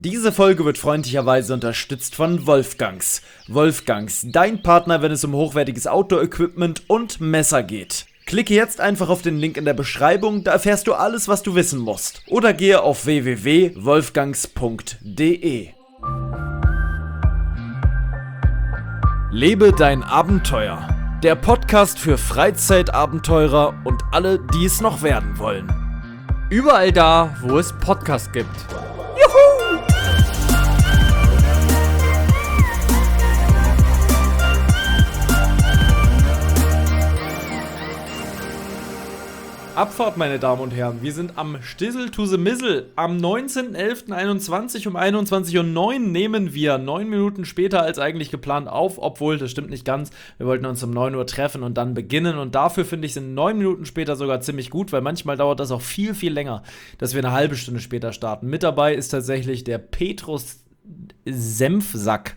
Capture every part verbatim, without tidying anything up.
Diese Folge wird freundlicherweise unterstützt von Wolfgangs. Wolfgangs, dein Partner, wenn es um hochwertiges Outdoor-Equipment und Messer geht. Klicke jetzt einfach auf den Link in der Beschreibung, da erfährst du alles, was du wissen musst. Oder gehe auf w w w punkt wolfgangs punkt d e. Lebe dein Abenteuer. Der Podcast für Freizeitabenteurer und alle, die es noch werden wollen. Überall da, wo es Podcasts gibt. Abfahrt, meine Damen und Herren. Wir sind am Stissel to the Missel. Am neunzehnten elften einundzwanzig um einundzwanzig Uhr neun nehmen wir neun Minuten später als eigentlich geplant auf, obwohl, das stimmt nicht ganz. Wir wollten uns um neun Uhr treffen und dann beginnen und dafür, finde ich, sind neun Minuten später sogar ziemlich gut, weil manchmal dauert das auch viel, viel länger, dass wir eine halbe Stunde später starten. Mit dabei ist tatsächlich der Petrus Senfsack.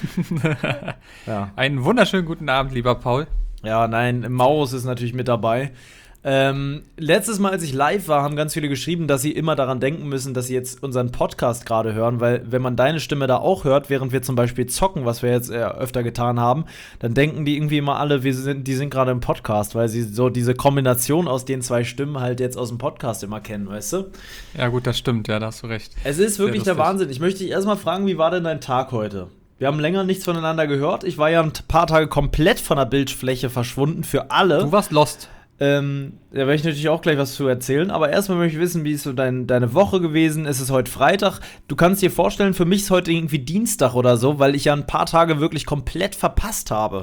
Ja. Einen wunderschönen guten Abend, lieber Paul. Ja, nein, Maurus ist natürlich mit dabei. Ähm, letztes Mal, als ich live war, haben ganz viele geschrieben, dass sie immer daran denken müssen, dass sie jetzt unseren Podcast gerade hören, weil wenn man deine Stimme da auch hört, während wir zum Beispiel zocken, was wir jetzt äh, öfter getan haben, dann denken die irgendwie immer alle, wir sind, die sind gerade im Podcast, weil sie so diese Kombination aus den zwei Stimmen halt jetzt aus dem Podcast immer kennen, weißt du? Ja gut, das stimmt, ja, da hast du recht. Es ist wirklich der Wahnsinn. Ich möchte dich erstmal fragen, wie war denn dein Tag heute? Wir haben länger nichts voneinander gehört. Ich war ja ein paar Tage komplett von der Bildfläche verschwunden für alle. Du warst lost. Ähm, da werde ich natürlich auch gleich was zu erzählen, aber erstmal möchte ich wissen, wie ist so dein, deine Woche gewesen? Ist es heute Freitag? Du kannst dir vorstellen, für mich ist heute irgendwie Dienstag oder so, weil ich ja ein paar Tage wirklich komplett verpasst habe.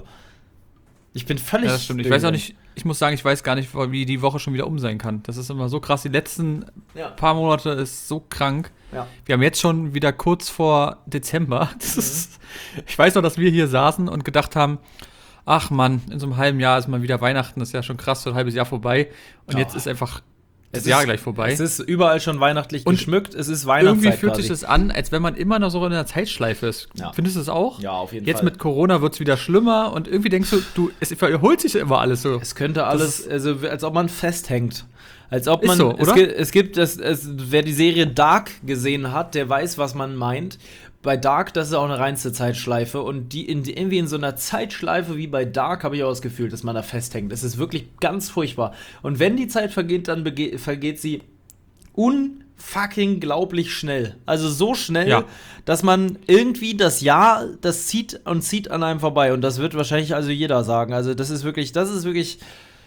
Ich bin völlig... Ja, das stimmt. Ich weiß auch nicht, ich muss sagen, ich weiß gar nicht, wie die Woche schon wieder um sein kann. Das ist immer so krass. Die letzten ja. paar Monate ist so krank. Ja. Wir haben jetzt schon wieder kurz vor Dezember. Das mhm. ist, ich weiß noch, dass wir hier saßen und gedacht haben, ach Mann, in so einem halben Jahr ist mal wieder Weihnachten, das ist ja schon krass, so ein halbes Jahr vorbei. Und oh. jetzt ist einfach das es Jahr ist, gleich vorbei. Es ist überall schon weihnachtlich und geschmückt, es ist Weihnachtszeit. Irgendwie fühlt sich das an, als wenn man immer noch so in einer Zeitschleife ist. Ja. Findest du es auch? Ja, auf jeden jetzt Fall. Jetzt mit Corona wird es wieder schlimmer und irgendwie denkst du, du, es wiederholt sich immer alles so. Es könnte alles, also als ob man festhängt. Als ob man, ist so, oder? Es gibt, es gibt das, es, wer die Serie Dark gesehen hat, der weiß, was man meint. Bei Dark, das ist auch eine reinste Zeitschleife und die in, irgendwie in so einer Zeitschleife wie bei Dark habe ich auch das Gefühl, dass man da festhängt. Das ist wirklich ganz furchtbar. Und wenn die Zeit vergeht, dann bege- vergeht sie unfucking glaublich schnell. Also so schnell, ja. dass man irgendwie das Jahr, das zieht und zieht an einem vorbei. Und das wird wahrscheinlich also jeder sagen. Also das ist wirklich, das ist wirklich,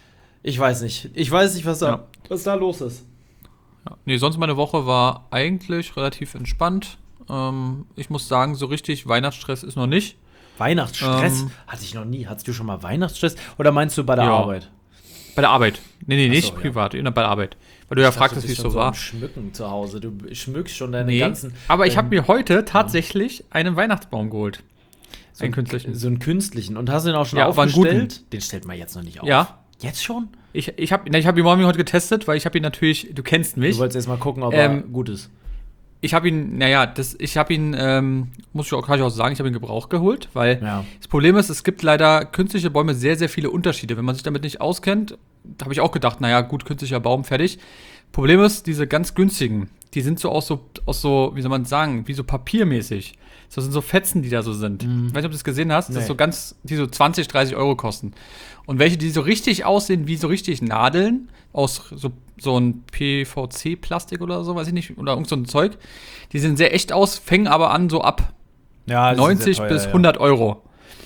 ich weiß nicht. Ich weiß nicht, was da, ja. was da los ist. Ja. Nee, sonst meine Woche war eigentlich relativ entspannt. Ähm, ich muss sagen, so richtig Weihnachtsstress ist noch nicht. Weihnachtsstress? Ähm, Hatte ich noch nie. Hattest du schon mal Weihnachtsstress? Oder meinst du bei der ja. Arbeit? Bei der Arbeit. Nee, nee, Ach nicht so, privat, ja. bei der Arbeit. Weil du ja fragst, wie es so war. Du schmücken zu Hause. Du schmückst schon deine nee, ganzen... aber ich habe mir heute tatsächlich einen Weihnachtsbaum geholt. So einen künstlichen. So einen künstlichen. Und hast du den auch schon ja, aufgestellt? Den stellt man jetzt noch nicht auf. Ja. Jetzt schon? Ich, ich habe ich hab ihn morgen heute getestet, weil ich habe ihn natürlich, du kennst mich. Du wolltest erst mal gucken, ob ähm, er gut ist. Ich habe ihn, naja, das, ich habe ihn, ähm, muss ich auch, kann ich auch sagen, ich habe ihn Gebrauch geholt, weil ja. das Problem ist, es gibt leider künstliche Bäume sehr, sehr viele Unterschiede. Wenn man sich damit nicht auskennt, habe ich auch gedacht, naja, gut, künstlicher Baum, fertig. Problem ist, diese ganz günstigen, die sind so aus so, aus so, wie soll man sagen, wie so papiermäßig. Das sind so Fetzen, die da so sind. Mhm. Ich weiß nicht, ob du das gesehen hast, nee. Das ist so ganz, die so zwanzig, dreißig Euro kosten. Und welche, die so richtig aussehen, wie so richtig Nadeln, aus so, so ein P V C-Plastik oder so, weiß ich nicht, oder irgend so ein Zeug, die sehen sehr echt aus, fängen aber an so ab ja, neunzig teuer, bis hundert ja. Euro.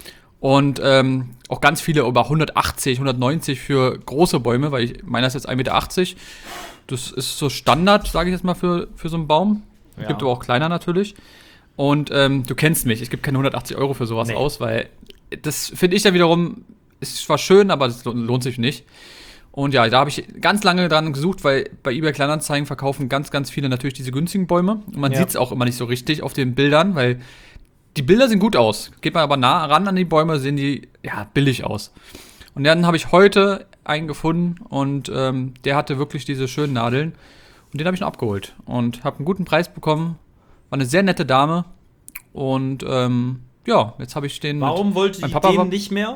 Und ähm, auch ganz viele über hundertachtzig, hundertneunzig für große Bäume, weil ich meiner ist jetzt ein Meter achtzig. Das ist so Standard, sage ich jetzt mal, für, für so einen Baum. Ja. Gibt aber auch kleiner natürlich. Und ähm, du kennst mich, ich gebe keine hundertachtzig Euro für sowas nee. aus, weil das finde ich ja wiederum, ist zwar schön, aber das lohnt sich nicht. Und ja, da habe ich ganz lange dran gesucht, weil bei eBay Kleinanzeigen verkaufen ganz, ganz viele natürlich diese günstigen Bäume. Und man ja. sieht es auch immer nicht so richtig auf den Bildern, weil die Bilder sehen gut aus. Geht man aber nah ran an die Bäume, sehen die ja billig aus. Und dann habe ich heute einen gefunden und ähm, der hatte wirklich diese schönen Nadeln. Und den habe ich noch abgeholt und habe einen guten Preis bekommen. War eine sehr nette Dame. Und ähm, ja, jetzt habe ich den. Warum wollte die den war, nicht mehr?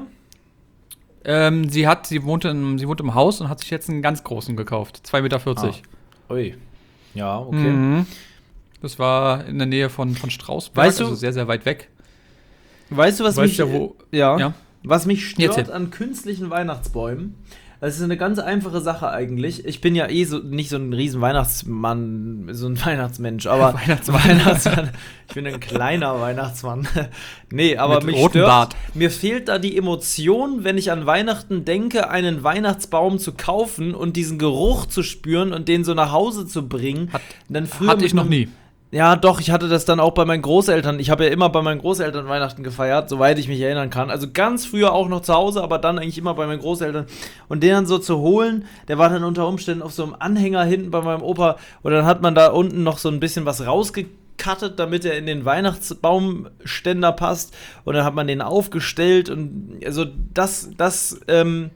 Ähm, sie hat, sie wohnt, in, sie wohnt im Haus und hat sich jetzt einen ganz großen gekauft. zwei Meter vierzig. Ah. Ui. Ja, okay. Mhm. Das war in der Nähe von, von Strausberg, weißt du, also sehr, sehr weit weg. Weißt du, was weißt mich, ja, wo, ja, ja. was mich stört an künstlichen Weihnachtsbäumen? Das ist eine ganz einfache Sache eigentlich. Ich bin ja eh so nicht so ein riesen Weihnachtsmann, so ein Weihnachtsmensch, aber Weihnachtsmann. Weihnachtsmann. Ich bin ein kleiner Weihnachtsmann. Nee, aber Mit mich rotem stört, Bart. mir fehlt da die Emotion, wenn ich an Weihnachten denke, einen Weihnachtsbaum zu kaufen und diesen Geruch zu spüren und den so nach Hause zu bringen. Hat, dann früher hatte ich noch nie. Ja, doch, ich hatte das dann auch bei meinen Großeltern. Ich habe ja immer bei meinen Großeltern Weihnachten gefeiert, soweit ich mich erinnern kann. Also ganz früher auch noch zu Hause, aber dann eigentlich immer bei meinen Großeltern. Und den dann so zu holen, der war dann unter Umständen auf so einem Anhänger hinten bei meinem Opa. Und dann hat man da unten noch so ein bisschen was rausgekattet, damit er in den Weihnachtsbaumständer passt. Und dann hat man den aufgestellt. Und also das, das, ähm,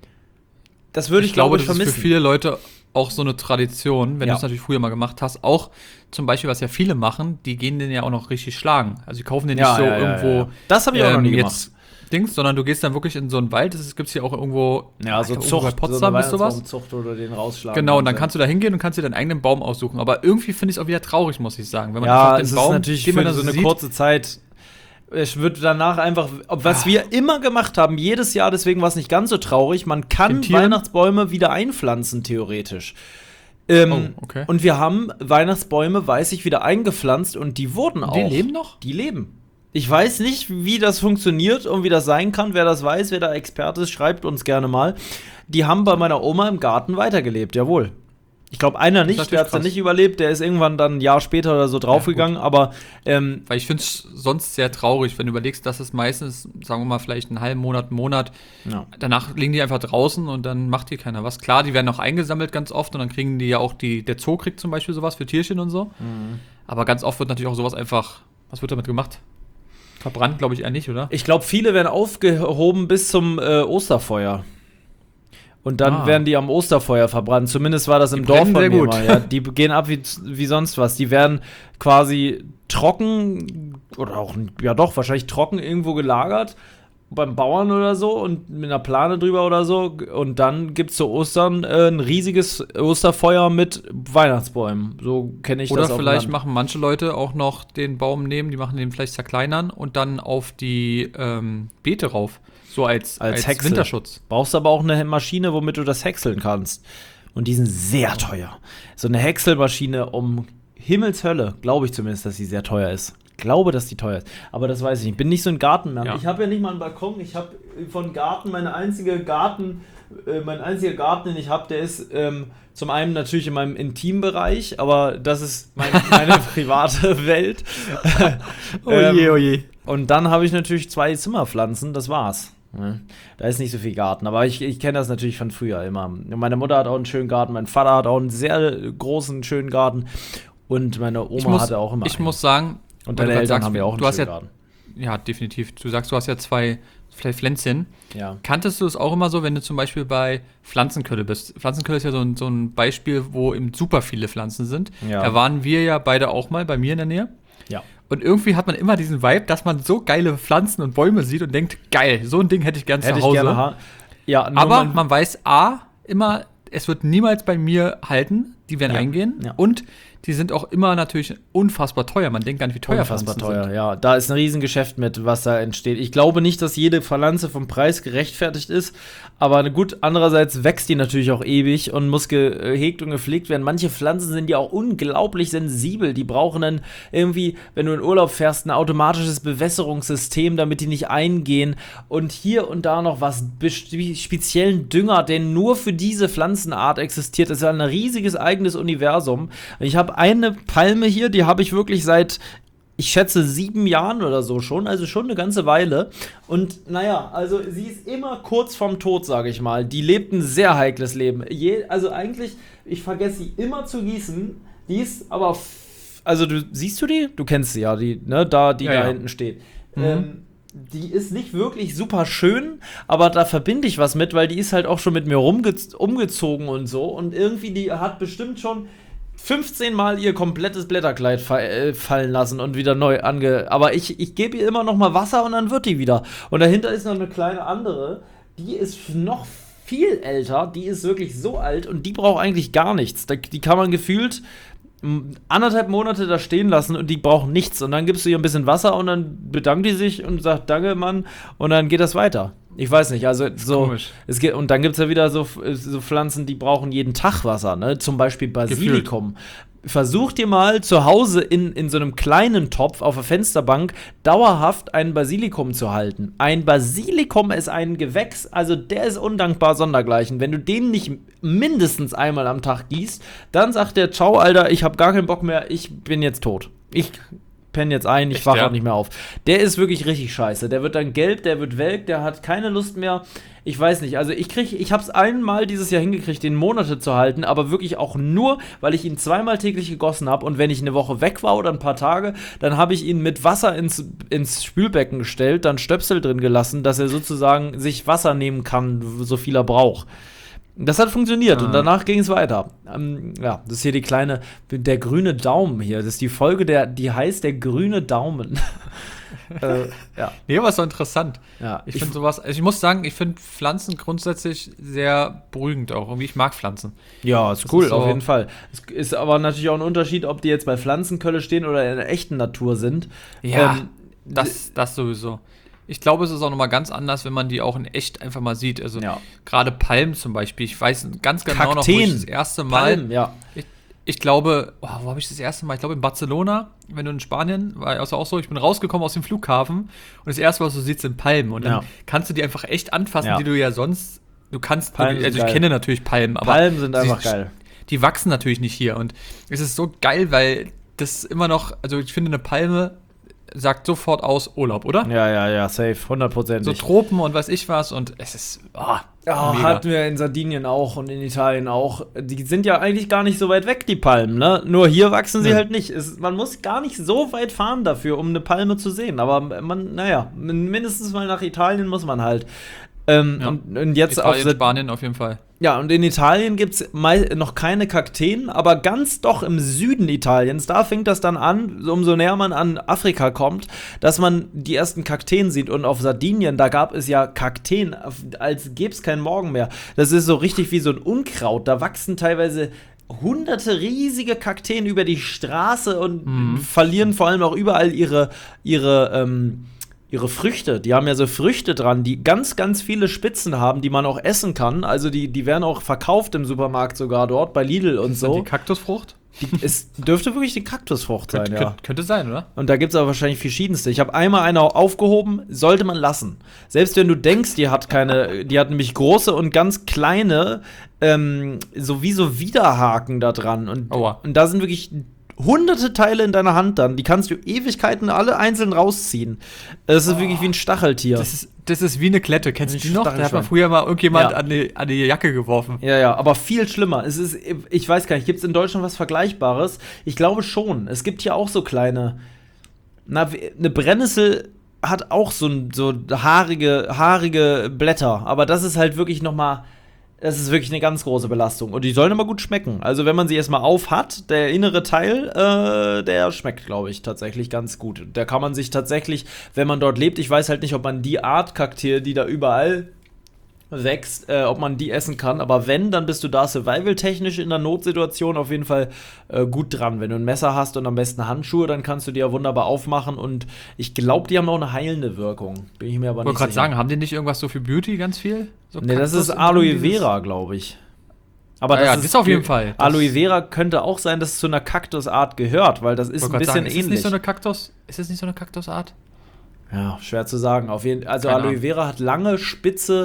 das würde ich, ich glaube ich, vermissen. Das ist für viele Leute auch so eine Tradition, wenn ja. du es natürlich früher mal gemacht hast, auch zum Beispiel, was ja viele machen, die gehen den ja auch noch richtig schlagen. Also die kaufen den ja, nicht so ja, irgendwo. Ja, ja. Das habe ich ähm, auch noch nie gemacht. Jetzt Dings, sondern du gehst dann wirklich in so einen Wald, das gibt es hier auch irgendwo, ja, so Zucht, bei Potsdam so ist sowas. Zucht oder den rausschlagen. Genau, und dann kannst du da hingehen und kannst dir deinen eigenen Baum aussuchen. Aber irgendwie finde ich es auch wieder traurig, muss ich sagen. Wenn man ja, den es Baum, ist natürlich für man so eine sieht, kurze Zeit. Es wird danach einfach, was wir immer gemacht haben, jedes Jahr, deswegen war es nicht ganz so traurig, man kann Weihnachtsbäume wieder einpflanzen, theoretisch. Ähm, oh, okay. Und wir haben Weihnachtsbäume, weiß ich, wieder eingepflanzt und die wurden auch. Die leben noch? Die leben. Ich weiß nicht, wie das funktioniert und wie das sein kann. Wer das weiß, wer da Experte ist, schreibt uns gerne mal. Die haben bei meiner Oma im Garten weitergelebt, jawohl. Ich glaube, einer nicht, der hat es dann nicht überlebt, der ist irgendwann dann ein Jahr später oder so draufgegangen, ja, aber ähm, weil ich finde es sonst sehr traurig, wenn du überlegst, dass es meistens, sagen wir mal, vielleicht einen halben Monat, einen Monat, ja. danach liegen die einfach draußen und dann macht hier keiner was. Klar, die werden auch eingesammelt ganz oft und dann kriegen die ja auch, die, der Zoo kriegt zum Beispiel sowas für Tierchen und so, mhm. aber ganz oft wird natürlich auch sowas einfach, was wird damit gemacht? Verbrannt, glaube ich, eher nicht, oder? Ich glaube, viele werden aufgehoben bis zum äh, Osterfeuer. Und dann ah. werden die am Osterfeuer verbrannt. Zumindest war das im Dorf von mir mal. Ja, die gehen ab wie, wie sonst was. Die werden quasi trocken oder auch, ja doch, wahrscheinlich trocken irgendwo gelagert beim Bauern oder so und mit einer Plane drüber oder so. Und dann gibt es zu Ostern äh, ein riesiges Osterfeuer mit Weihnachtsbäumen. So kenne ich oder das auch. Oder vielleicht machen manche Leute auch noch den Baum nehmen, die machen den vielleicht zerkleinern und dann auf die ähm, Beete rauf. So als, als, als Winterschutz. Brauchst aber auch eine Maschine, womit du das häckseln kannst. Und die sind sehr teuer. So eine Häckselmaschine um Himmelshölle, glaube ich zumindest, dass sie sehr teuer ist. Glaube, dass die teuer ist. Aber das weiß ich nicht. Ich bin nicht so ein Gartenmann. Ja. Ich habe ja nicht mal einen Balkon. Ich habe von Garten, meine einzige Garten, äh, mein einziger Garten, den ich habe, der ist ähm, zum einen natürlich in meinem Intimbereich, aber das ist mein, meine private Welt. Oh je, oh je. Und dann habe ich natürlich zwei Zimmerpflanzen, das war's. Da ist nicht so viel Garten, aber ich, ich kenne das natürlich von früher immer. Meine Mutter hat auch einen schönen Garten, mein Vater hat auch einen sehr großen, schönen Garten und meine Oma muss, hatte auch immer Ich einen. muss sagen, und deine Eltern sagst, haben ja auch einen schönen ja, Garten. Ja, definitiv. Du sagst, du hast ja zwei Pflänzchen. Ja. Kanntest du es auch immer so, wenn du zum Beispiel bei Pflanzenkölle bist? Pflanzenkölle ist ja so ein, so ein Beispiel, wo eben super viele Pflanzen sind. Ja. Da waren wir ja beide auch mal bei mir in der Nähe. Ja. Und irgendwie hat man immer diesen Vibe, dass man so geile Pflanzen und Bäume sieht und denkt, geil, so ein Ding hätte ich gern hätte zu Hause. Ich gerne ha- ja, aber man, man weiß A, immer, es wird niemals bei mir halten, die werden ja. eingehen. Ja. Und die sind auch immer natürlich unfassbar teuer. Man denkt gar nicht, wie teuer Unfassbar Pflanzen teuer, sind. ja. Da ist ein Riesengeschäft mit, was da entsteht. Ich glaube nicht, dass jede Pflanze vom Preis gerechtfertigt ist, aber gut, andererseits wächst die natürlich auch ewig und muss gehegt und gepflegt werden. Manche Pflanzen sind ja auch unglaublich sensibel. Die brauchen dann irgendwie, wenn du in Urlaub fährst, ein automatisches Bewässerungssystem, damit die nicht eingehen. Und hier und da noch was, speziellen Dünger, der nur für diese Pflanzenart existiert. Das ist ja ein riesiges eigenes Universum. Ich habe eine Palme hier, die habe ich wirklich seit, ich schätze, sieben Jahren oder so schon, also schon eine ganze Weile. Und naja, also sie ist immer kurz vorm Tod, sage ich mal. Die lebt ein sehr heikles Leben. Je, also eigentlich, ich vergesse sie immer zu gießen. Die ist aber, f- also du siehst du die? Du kennst sie ja, die, ne, da, die ja, da ja. hinten steht. Mhm. Ähm, die ist nicht wirklich super schön, aber da verbinde ich was mit, weil die ist halt auch schon mit mir rumge- umgezogen und so. Und irgendwie, die hat bestimmt schon fünfzehn Mal ihr komplettes Blätterkleid fa- äh, fallen lassen und wieder neu ange... Aber ich, ich gebe ihr immer noch mal Wasser und dann wird die wieder. Und dahinter ist noch eine kleine andere, die ist noch viel älter, die ist wirklich so alt und die braucht eigentlich gar nichts. Da, die kann man gefühlt anderthalb Monate da stehen lassen und die brauchen nichts. Und dann gibst du ihr ein bisschen Wasser und dann bedankt die sich und sagt, danke, Mann. Und dann geht das weiter. Ich weiß nicht, also so. Komisch. Es geht, und dann gibt es ja wieder so, so Pflanzen, die brauchen jeden Tag Wasser, ne? Zum Beispiel Basilikum. Gefühlt. Versuch dir mal zu Hause in, in so einem kleinen Topf auf der Fensterbank dauerhaft ein Basilikum zu halten. Ein Basilikum ist ein Gewächs, also der ist undankbar sondergleichen. Wenn du den nicht mindestens einmal am Tag gießt, dann sagt der, ciao, Alter, ich hab gar keinen Bock mehr, ich bin jetzt tot. Ich penne jetzt ein, ich wache ja. auch nicht mehr auf. Der ist wirklich richtig scheiße. Der wird dann gelb, der wird welk, der hat keine Lust mehr. Ich weiß nicht, also ich krieg, ich hab's einmal dieses Jahr hingekriegt, den Monate zu halten, aber wirklich auch nur, weil ich ihn zweimal täglich gegossen habe und wenn ich eine Woche weg war oder ein paar Tage, dann habe ich ihn mit Wasser ins, ins Spülbecken gestellt, dann Stöpsel drin gelassen, dass er sozusagen sich Wasser nehmen kann, so viel er braucht. Das hat funktioniert ah. und danach ging es weiter. Ähm, ja, das ist hier die kleine, der grüne Daumen hier. Das ist die Folge, der, die heißt der grüne Daumen. äh, ja. Nee, aber ist so interessant. Ja, ich finde sowas, also ich muss sagen, ich finde Pflanzen grundsätzlich sehr beruhigend auch. Irgendwie, ich mag Pflanzen. Ja, ist das cool, ist so auf jeden Fall. Es ist aber natürlich auch ein Unterschied, ob die jetzt bei Pflanzenkölle stehen oder in der echten Natur sind. Ja, ähm, das, das sowieso. Ich glaube, es ist auch nochmal ganz anders, wenn man die auch in echt einfach mal sieht. Also ja. gerade Palmen zum Beispiel. Ich weiß ganz genau Kakteen. noch, wo ich das erste Mal. Palmen, ja. Ich, ich glaube, oh, wo habe ich das erste Mal? Ich glaube in Barcelona, wenn du in Spanien, war also auch so, ich bin rausgekommen aus dem Flughafen und das erste, was du siehst, sind Palmen. Und dann ja. kannst du die einfach echt anfassen, ja. die du ja sonst, du kannst, Palmen also ich geil. kenne natürlich Palmen, aber Palmen sind einfach die, geil. Die wachsen natürlich nicht hier und es ist so geil, weil das immer noch, also ich finde eine Palme sagt sofort aus Urlaub, oder? Ja, ja, ja, safe, hundertprozentig. So Tropen und weiß ich was und es ist, oh, ja, hatten wir in Sardinien auch und in Italien auch. Die sind ja eigentlich gar nicht so weit weg, die Palmen, ne? Nur hier wachsen sie ja. halt nicht. Es, man muss gar nicht so weit fahren dafür, um eine Palme zu sehen. Aber man, naja, mindestens mal nach Italien muss man halt. Ähm, ja. und, und jetzt Italien, auf Spanien auf jeden Fall. Ja, und in Italien gibt es noch keine Kakteen, aber ganz doch im Süden Italiens, da fängt das dann an, umso näher man an Afrika kommt, dass man die ersten Kakteen sieht. Und auf Sardinien, da gab es ja Kakteen, als gäbe es keinen Morgen mehr. Das ist so richtig wie so ein Unkraut. Da wachsen teilweise hunderte riesige Kakteen über die Straße und mhm. verlieren vor allem auch überall ihre, ihre, ähm, ihre Früchte. Die haben ja so Früchte dran, die ganz, ganz viele Spitzen haben, die man auch essen kann. Also die, die werden auch verkauft im Supermarkt sogar dort, bei Lidl und so. Die Kaktusfrucht? Die, es dürfte wirklich die Kaktusfrucht sein, Könnt, ja. Könnte, könnte sein, oder? Und da gibt es aber wahrscheinlich verschiedenste. Ich habe einmal eine aufgehoben, sollte man lassen. Selbst wenn du denkst, die hat keine, die hat nämlich große und ganz kleine, ähm, so wie so Widerhaken da dran. Und, und da sind wirklich hunderte Teile in deiner Hand dann. Die kannst du Ewigkeiten alle einzeln rausziehen. Das ist oh. wirklich wie ein Stacheltier. Das ist, das ist wie eine Klette. Kennst du die noch? Da hat man früher mal irgendjemand ja. an, die, an die Jacke geworfen. Ja, ja, aber viel schlimmer. Es ist, ich weiß gar nicht, gibt es in Deutschland was Vergleichbares? Ich glaube schon. Es gibt hier auch so kleine, na, eine Brennnessel hat auch so, so haarige, haarige Blätter. Aber das ist halt wirklich noch mal Das ist wirklich eine ganz große Belastung. Und die sollen immer gut schmecken. Also wenn man sie erstmal auf hat, der innere Teil, äh, der schmeckt, glaube ich, tatsächlich ganz gut. Da kann man sich tatsächlich, wenn man dort lebt, ich weiß halt nicht, ob man die Art Kakteen, die da überall wächst, äh, ob man die essen kann. Aber wenn, dann bist du da survival-technisch in der Notsituation auf jeden Fall äh, gut dran. Wenn du ein Messer hast und am besten Handschuhe, dann kannst du die ja wunderbar aufmachen. Und ich glaube, die haben auch eine heilende Wirkung. Bin ich mir aber nicht sicher. Ich wollte gerade sagen, haben die nicht irgendwas so für Beauty ganz viel? So nee, das ist Aloe Vera, glaube ich. Aber ah, das, ja, ist, das ist auf jeden Fall. Aloe Vera könnte auch sein, dass es zu einer Kaktusart gehört, weil das ist ein bisschen sagen, ist ähnlich. Es nicht so eine Kaktus, ist es nicht so eine Kaktusart? Ja, schwer zu sagen. Auf jeden, also Keine Aloe Vera hat lange, spitze,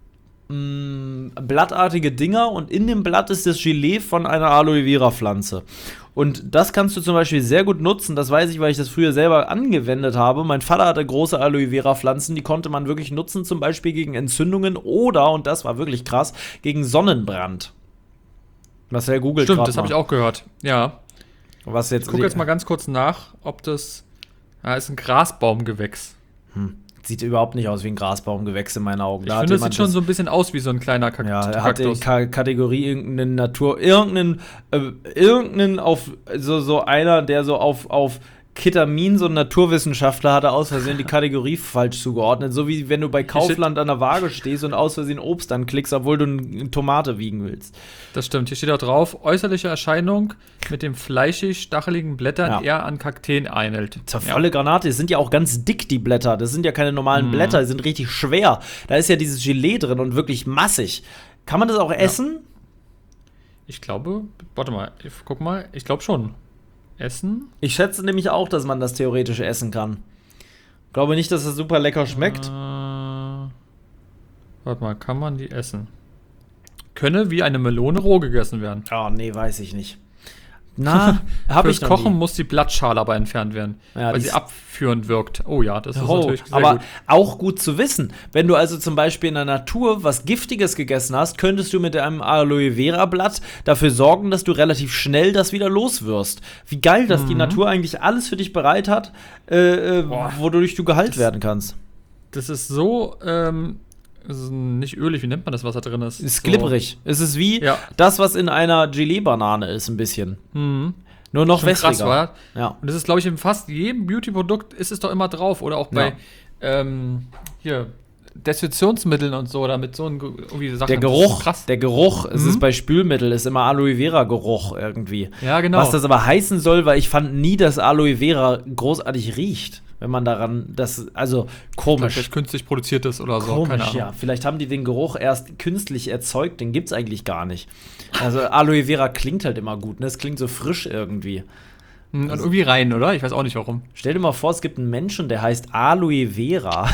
mh, blattartige Dinger und in dem Blatt ist das Gelee von einer Aloe Vera Pflanze. Und das kannst du zum Beispiel sehr gut nutzen, das weiß ich, weil ich das früher selber angewendet habe. Mein Vater hatte große Aloe Vera Pflanzen, die konnte man wirklich nutzen, zum Beispiel gegen Entzündungen oder, und das war wirklich krass, gegen Sonnenbrand. Marcel googelt gerade. Stimmt, das habe ich auch gehört, ja. Was jetzt ich gucke jetzt mal ganz kurz nach, ob das, ja, ist ein Grasbaumgewächs. Hm. Sieht überhaupt nicht aus wie ein Grasbaumgewächs in meinen Augen. Ich da finde, es sieht schon so ein bisschen aus wie so ein kleiner Kaktus. Ja, er hat die K- Kategorie irgendeine Natur, irgendeinen, äh, irgendeinen auf, so, so einer, der so auf, auf Ketamin, so ein Naturwissenschaftler, hatte aus Versehen die Kategorie falsch zugeordnet. So wie wenn du bei Kaufland an der Waage stehst und aus Versehen Obst anklickst, obwohl du eine Tomate wiegen willst. Das stimmt. Hier steht auch drauf, äußerliche Erscheinung mit den fleischig-stacheligen Blättern ja. eher an Kakteen ähnelt. Das ist ja volle Granate. Die sind ja auch ganz dick, die Blätter. Das sind ja keine normalen mhm. Blätter, die sind richtig schwer. Da ist ja dieses Gelee drin und wirklich massig. Kann man das auch essen? Ja. Ich glaube, warte mal, ich, guck mal, ich glaube schon. Essen? Ich schätze nämlich auch, dass man das theoretisch essen kann. Glaube nicht, dass das super lecker schmeckt. Äh, warte mal, kann man die essen? Könne wie eine Melone roh gegessen werden. Oh, nee, weiß ich nicht. Na, hab ich noch Kochen nie. Muss die Blattschale aber entfernt werden, ja, weil sie abführend wirkt. Oh ja, das ist oh, natürlich sehr aber gut. Auch gut zu wissen. Wenn du also zum Beispiel in der Natur was Giftiges gegessen hast, könntest du mit einem Aloe Vera Blatt dafür sorgen, dass du relativ schnell das wieder los wirst. Wie geil, dass mhm. die Natur eigentlich alles für dich bereit hat, äh, äh, wodurch du geheilt das, werden kannst. Das ist so, ähm, es ist nicht ölig, wie nennt man das, was da drin ist? Es ist so. glibberig. Es ist wie ja. das, was in einer Gelee-Banane ist, ein bisschen. Mhm. Nur noch Schon wässriger. Krass, war. Ja. Und das ist, glaube ich, in fast jedem Beauty-Produkt ist es doch immer drauf. Oder auch bei, ja. ähm, hier, Desinfektionsmitteln und so, damit so ein, irgendwie Sachen. Der Geruch, krass. Der Geruch, mhm. es ist bei Spülmittel, ist immer Aloe Vera Geruch irgendwie. Ja, genau. Was das aber heißen soll, weil ich fand nie, dass Aloe Vera großartig riecht. Wenn man daran, das, also komisch. Vielleicht künstlich produziert ist oder so, komisch, keine Ahnung. Ja. Vielleicht haben die den Geruch erst künstlich erzeugt, den gibt's eigentlich gar nicht. Also Aloe Vera klingt halt immer gut, ne? Es klingt so frisch irgendwie. Und also, irgendwie rein, oder? Ich weiß auch nicht, warum. Stell dir mal vor, es gibt einen Menschen, der heißt Aloe Vera.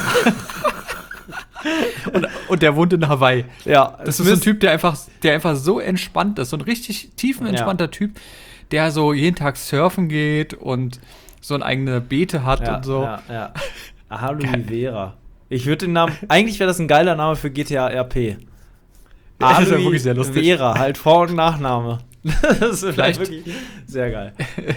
und, und der wohnt in Hawaii. Ja. Das ist so ein Typ, der einfach, der einfach so entspannt ist. So ein richtig tiefenentspannter ja. Typ, der so jeden Tag surfen geht und so eine eigene Beete hat ja, und so. Ja, ja. Aloe Vera. Ich würde den Namen, eigentlich wäre das ein geiler Name für G T A R P. Ja, das ist ja wirklich sehr lustig. Vera, halt Vor- und Nachname. Das wäre vielleicht wirklich sehr geil.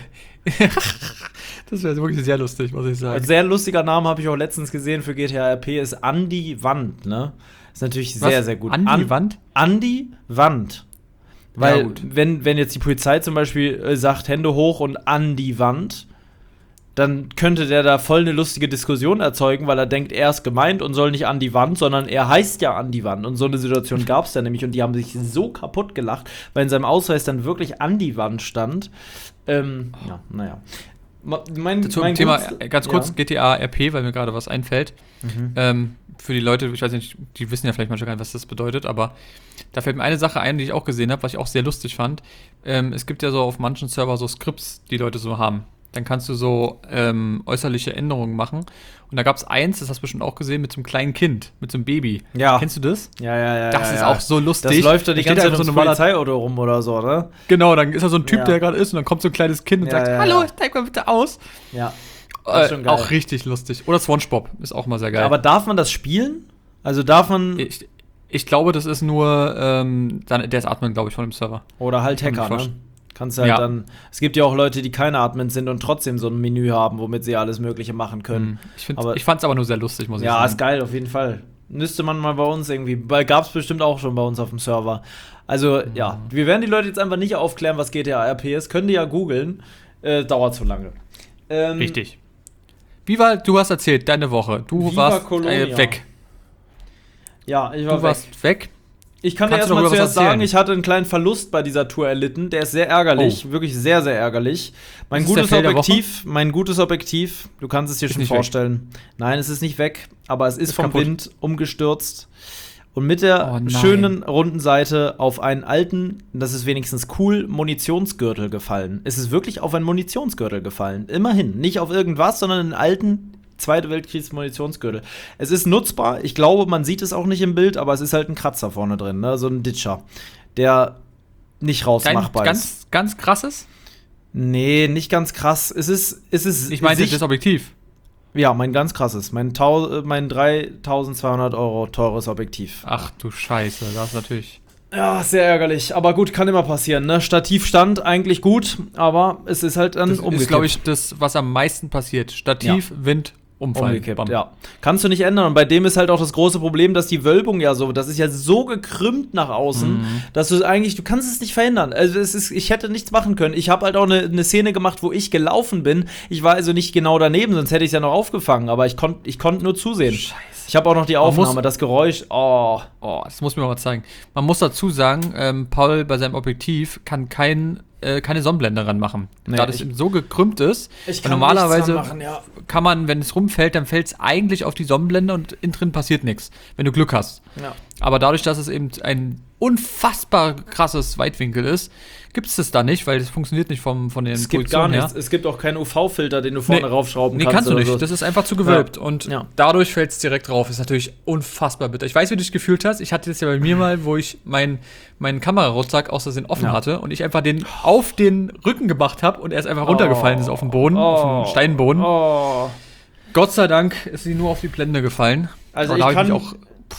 Das wäre wirklich sehr lustig, muss ich sagen. Ein sehr lustiger Name habe ich auch letztens gesehen für G T A R P ist Andi Wand, ne? Ist natürlich sehr, Was? sehr gut. Andi An- Wand? Andi Wand. Weil, ja, gut. wenn, wenn jetzt die Polizei zum Beispiel äh, sagt, Hände hoch und an die Wand, dann könnte der da voll eine lustige Diskussion erzeugen, weil er denkt, er ist gemeint und soll nicht an die Wand, sondern er heißt ja an die Wand. Und so eine Situation gab es da nämlich und die haben sich so kaputt gelacht, weil in seinem Ausweis dann wirklich an die Wand stand. Ähm, oh. ja, naja. Mein, Zum mein Thema, Gunst, ganz kurz, ja. G T A R P, weil mir gerade was einfällt. Mhm. Ähm, für die Leute, ich weiß nicht, die wissen ja vielleicht manchmal gar nicht, was das bedeutet, aber da fällt mir eine Sache ein, die ich auch gesehen habe, was ich auch sehr lustig fand. Ähm, es gibt ja so auf manchen Server so Skripts, die Leute so haben. Dann kannst du so ähm, äußerliche Änderungen machen. Und da gab es eins, das hast du bestimmt auch gesehen, mit so einem kleinen Kind, mit so einem Baby. Ja. Kennst du das? Ja, ja, ja. Das ja, ist ja. auch so lustig. Das läuft da die da ganze Zeit so so ein Polizeiauto rum oder so, ne? Genau, dann ist da so ein Typ, ja. der gerade ist, und dann kommt so ein kleines Kind und ja, sagt, ja, hallo, ja. steig mal bitte aus. Ja. Äh, schon geil. Auch richtig lustig. Oder SpongeBob, ist auch mal sehr geil. Aber darf man das spielen? Also darf man. Ich, ich glaube, das ist nur, ähm, dann, der ist Admin, glaube ich, von dem Server. Oder halt Hacker, ne? Kannst du halt ja. dann. Es gibt ja auch Leute, die keine Admins sind und trotzdem so ein Menü haben, womit sie alles Mögliche machen können. Ich, ich fand es aber nur sehr lustig, muss ich ja, sagen. Ja, ist geil, auf jeden Fall. Müsste man mal bei uns irgendwie. Gab es bestimmt auch schon bei uns auf dem Server. Also, mhm. ja, wir werden die Leute jetzt einfach nicht aufklären, was G T A R P ist. Können die ja googeln. Äh, dauert zu lange. Ähm, Richtig. Wie war, du hast erzählt, deine Woche. Du Viva warst äh, weg. Ja, ich war du weg. Du warst weg. Ich kann Kannst dir erstmal zuerst sagen, ich hatte einen kleinen Verlust bei dieser Tour erlitten. Der ist sehr ärgerlich, oh. wirklich sehr, sehr ärgerlich. Mein gutes Objektiv, mein gutes Objektiv, du kannst es dir ist schon vorstellen. Weg. Nein, es ist nicht weg, aber es ist, ist vom kaputt. Wind umgestürzt. Und mit der oh, schönen runden Seite auf einen alten, das ist wenigstens cool, Munitionsgürtel gefallen. Es ist wirklich auf einen Munitionsgürtel gefallen. Immerhin. Nicht auf irgendwas, sondern einen alten Zweite Weltkriegs-Munitionsgürtel. Es ist nutzbar. Ich glaube, man sieht es auch nicht im Bild, aber es ist halt ein Kratzer vorne drin, ne? So ein Ditcher, der nicht rausmachbar ganz, ist. Ganz krasses? Nee, nicht ganz krass. Es ist, es ist. Ich meine, das Objektiv. Ja, mein ganz krasses. Mein, Tau- mein dreitausendzweihundert Euro teures Objektiv. Ach du Scheiße, das ist natürlich. Ja, sehr ärgerlich. Aber gut, kann immer passieren, ne? Stativ stand eigentlich gut, aber es ist halt dann das umgekehrt. Das ist, glaube ich, das, was am meisten passiert. Stativ, ja. Wind, umfallen. Umgekippt, Bam. Ja. Kannst du nicht ändern. Und bei dem ist halt auch das große Problem, dass die Wölbung ja so, das ist ja so gekrümmt nach außen, mhm. dass du eigentlich, du kannst es nicht verhindern. Also es ist, ich hätte nichts machen können. Ich habe halt auch eine, eine Szene gemacht, wo ich gelaufen bin. Ich war also nicht genau daneben, sonst hätte ich es ja noch aufgefangen. Aber ich konnte ich konnt nur zusehen. Scheiße. Ich habe auch noch die Aufnahme, muss, das Geräusch. Oh. oh, das muss mir mal zeigen. Man muss dazu sagen, ähm, Paul bei seinem Objektiv kann kein äh, keine Sonnenblende ranmachen. Nee, da das so gekrümmt ist. Ich kann normalerweise machen, ja. kann man, wenn es rumfällt, dann fällt es eigentlich auf die Sonnenblende und innen drin passiert nichts, wenn du Glück hast. Ja. Aber dadurch, dass es eben ein unfassbar krasses Weitwinkel ist, gibt es das da nicht, weil das funktioniert nicht vom, von den Es gibt gar nichts. Es gibt auch keinen U V-Filter, den du vorne nee, raufschrauben nee, kannst. Nee, kannst du nicht. So. Das ist einfach zu gewölbt. Ja. Und ja. dadurch fällt es direkt drauf. Ist natürlich unfassbar bitter. Ich weiß, wie du dich gefühlt hast. Ich hatte das ja bei mir mal, wo ich meinen mein Kamerarucksack aus Versehen offen ja. hatte und ich einfach den auf den Rücken gemacht habe und er ist einfach oh. runtergefallen ist auf den Boden, oh. auf den Steinboden. Oh. Gott sei Dank ist sie nur auf die Blende gefallen. Also ich kann... Ich auch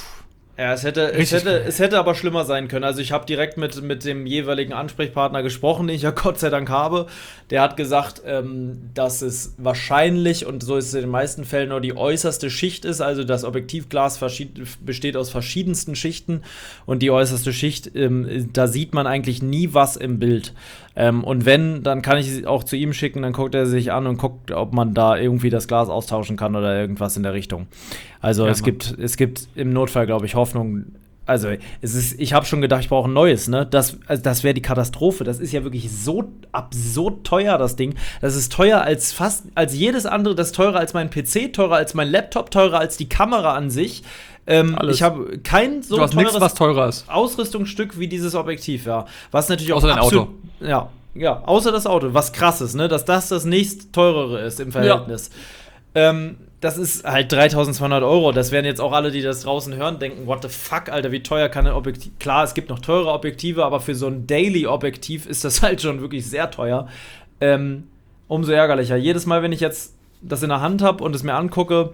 Ja, es hätte, es, hätte, es hätte aber schlimmer sein können. Also ich habe direkt mit, mit dem jeweiligen Ansprechpartner gesprochen, den ich ja Gott sei Dank habe. Der hat gesagt, ähm, dass es wahrscheinlich, und so ist es in den meisten Fällen, nur die äußerste Schicht ist. Also das Objektivglas besteht aus verschiedensten Schichten. Und die äußerste Schicht, ähm, da sieht man eigentlich nie was im Bild. Ähm, und wenn, dann kann ich sie auch zu ihm schicken, dann guckt er sich an und guckt, ob man da irgendwie das Glas austauschen kann oder irgendwas in der Richtung. Also ja, es gibt, es gibt im Notfall, glaube ich, Hoffnung. Also es ist, ich habe schon gedacht, ich brauche ein neues, ne? Das, also das wäre die Katastrophe. Das ist ja wirklich so absurd teuer, das Ding. Das ist teuer als fast, als jedes andere. Das ist teurer als mein P C, teurer als mein Laptop, teurer als die Kamera an sich. Ähm, ich habe kein so teures nix, was teurer ist. Ausrüstungsstück wie dieses Objektiv, ja. Was natürlich außer auch dein Auto. Ja, ja, außer das Auto. Was krass ist, ne? Dass das das nächst teurere ist im Verhältnis. Ja. Ähm, das ist halt dreitausendzweihundert Euro. Das werden jetzt auch alle, die das draußen hören, denken, what the fuck, Alter, wie teuer kann ein Objektiv... Klar, es gibt noch teure Objektive, aber für so ein Daily-Objektiv ist das halt schon wirklich sehr teuer. Ähm, umso ärgerlicher. Jedes Mal, wenn ich jetzt das in der Hand habe und es mir angucke,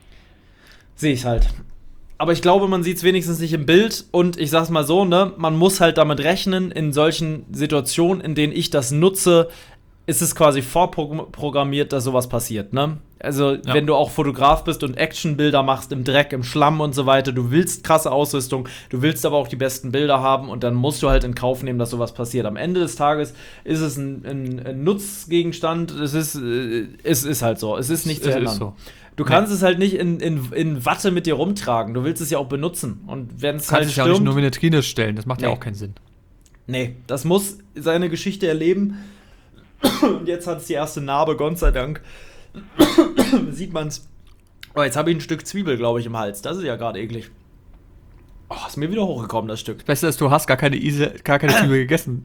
sehe ich es halt. Aber ich glaube, man sieht es wenigstens nicht im Bild. Und ich sag's mal so, ne, man muss halt damit rechnen, in solchen Situationen, in denen ich das nutze, ist es quasi vorprogrammiert, dass sowas passiert, ne? Also, ja. wenn du auch Fotograf bist und Actionbilder machst im Dreck, im Schlamm und so weiter, du willst krasse Ausrüstung, du willst aber auch die besten Bilder haben und dann musst du halt in Kauf nehmen, dass sowas passiert. Am Ende des Tages ist es ein, ein, ein Nutzgegenstand, es ist, äh, es ist halt so, es ist nicht zu ändern. So. Du kannst nee. es halt nicht in, in, in Watte mit dir rumtragen, du willst es ja auch benutzen. Und wenn es halt stürmt, ja auch nicht nur in eine Trine stellen, das macht nee. ja auch keinen Sinn. Nee, das muss seine Geschichte erleben. Und jetzt hat es die erste Narbe, Gott sei Dank. Sieht man's. Oh, jetzt habe ich ein Stück Zwiebel, glaube ich, im Hals. Das ist ja gerade eklig. Oh, ist mir wieder hochgekommen, das Stück. Das Beste ist, du hast gar keine, Ise, gar keine Zwiebel gegessen.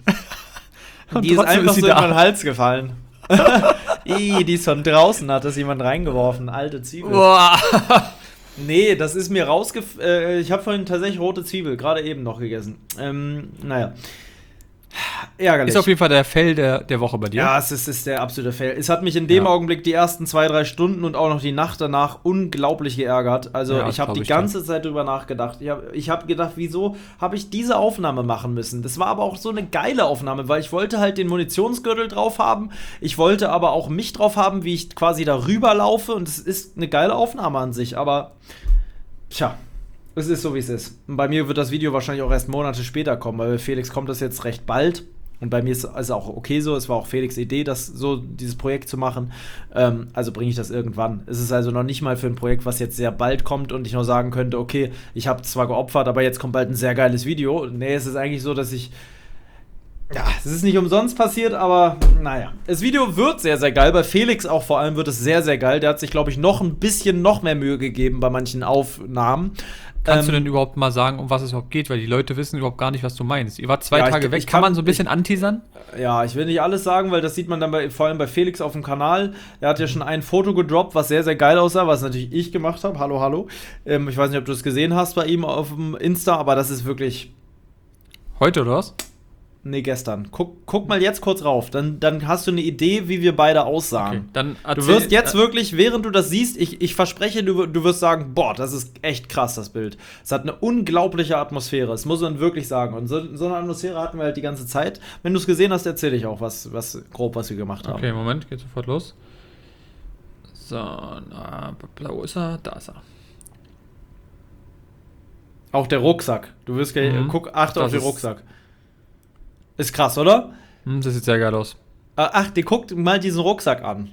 Die ist einfach ist so da. in meinen Hals gefallen. Ih, die ist von draußen, hat das jemand reingeworfen. Alte Zwiebel. Boah. Nee, das ist mir rausgef... Äh, ich habe vorhin tatsächlich rote Zwiebel, gerade eben noch gegessen. Ähm, naja. Ärgerlich. Ist auf jeden Fall der Fail der, der Woche bei dir. Ja, es ist, ist der absolute Fail. Es hat mich in dem ja. Augenblick die ersten zwei, drei Stunden und auch noch die Nacht danach unglaublich geärgert. Also ja, ich habe die ganze dann. Zeit drüber nachgedacht. Ich habe ich hab gedacht, wieso habe ich diese Aufnahme machen müssen? Das war aber auch so eine geile Aufnahme, weil ich wollte halt den Munitionsgürtel drauf haben. Ich wollte aber auch mich drauf haben, wie ich quasi darüber laufe. Und es ist eine geile Aufnahme an sich. Aber, tja. Es ist so, wie es ist. Und bei mir wird das Video wahrscheinlich auch erst Monate später kommen, weil bei Felix kommt das jetzt recht bald. Und bei mir ist es auch okay so. Es war auch Felix' Idee, das so dieses Projekt zu machen. Ähm, also bringe ich das irgendwann. Es ist also noch nicht mal für ein Projekt, was jetzt sehr bald kommt und ich nur sagen könnte, okay, ich habe zwar geopfert, aber jetzt kommt bald ein sehr geiles Video. Nee, es ist eigentlich so, dass ich... Ja, es ist nicht umsonst passiert, aber naja. Das Video wird sehr, sehr geil. Bei Felix auch vor allem wird es sehr, sehr geil. Der hat sich, glaube ich, noch ein bisschen noch mehr Mühe gegeben bei manchen Aufnahmen. Kannst ähm, du denn überhaupt mal sagen, um was es überhaupt geht? Weil die Leute wissen überhaupt gar nicht, was du meinst. Ihr wart zwei ja, Tage ich, weg. ich kann, kann man so ein bisschen ich, anteasern? Ja, ich will nicht alles sagen, weil das sieht man dann bei, vor allem bei Felix auf dem Kanal. Er hat ja schon ein Foto gedroppt, was sehr, sehr geil aussah, was natürlich ich gemacht habe. Hallo, hallo. Ähm, ich weiß nicht, ob du es gesehen hast bei ihm auf dem Insta, aber das ist wirklich... Heute oder was? Nee, gestern. Guck, guck mal jetzt kurz rauf. Dann, dann hast du eine Idee, wie wir beide aussahen. Okay, dann du wirst jetzt äh, wirklich, während du das siehst, ich, ich verspreche, du, du wirst sagen, boah, das ist echt krass, das Bild. Es hat eine unglaubliche Atmosphäre. Das muss man wirklich sagen. Und so, so eine Atmosphäre hatten wir halt die ganze Zeit. Wenn du es gesehen hast, erzähle ich auch, was, was grob, was wir gemacht haben. Okay, Moment, geht sofort los. So, na, wo ist er? Da ist er. Auch der Rucksack. Du wirst gleich, Mhm. guck, achte Das auf den ist- Rucksack. Ist krass, oder? Hm, das sieht sehr geil aus. Äh, Ach, die guckt mal diesen Rucksack an.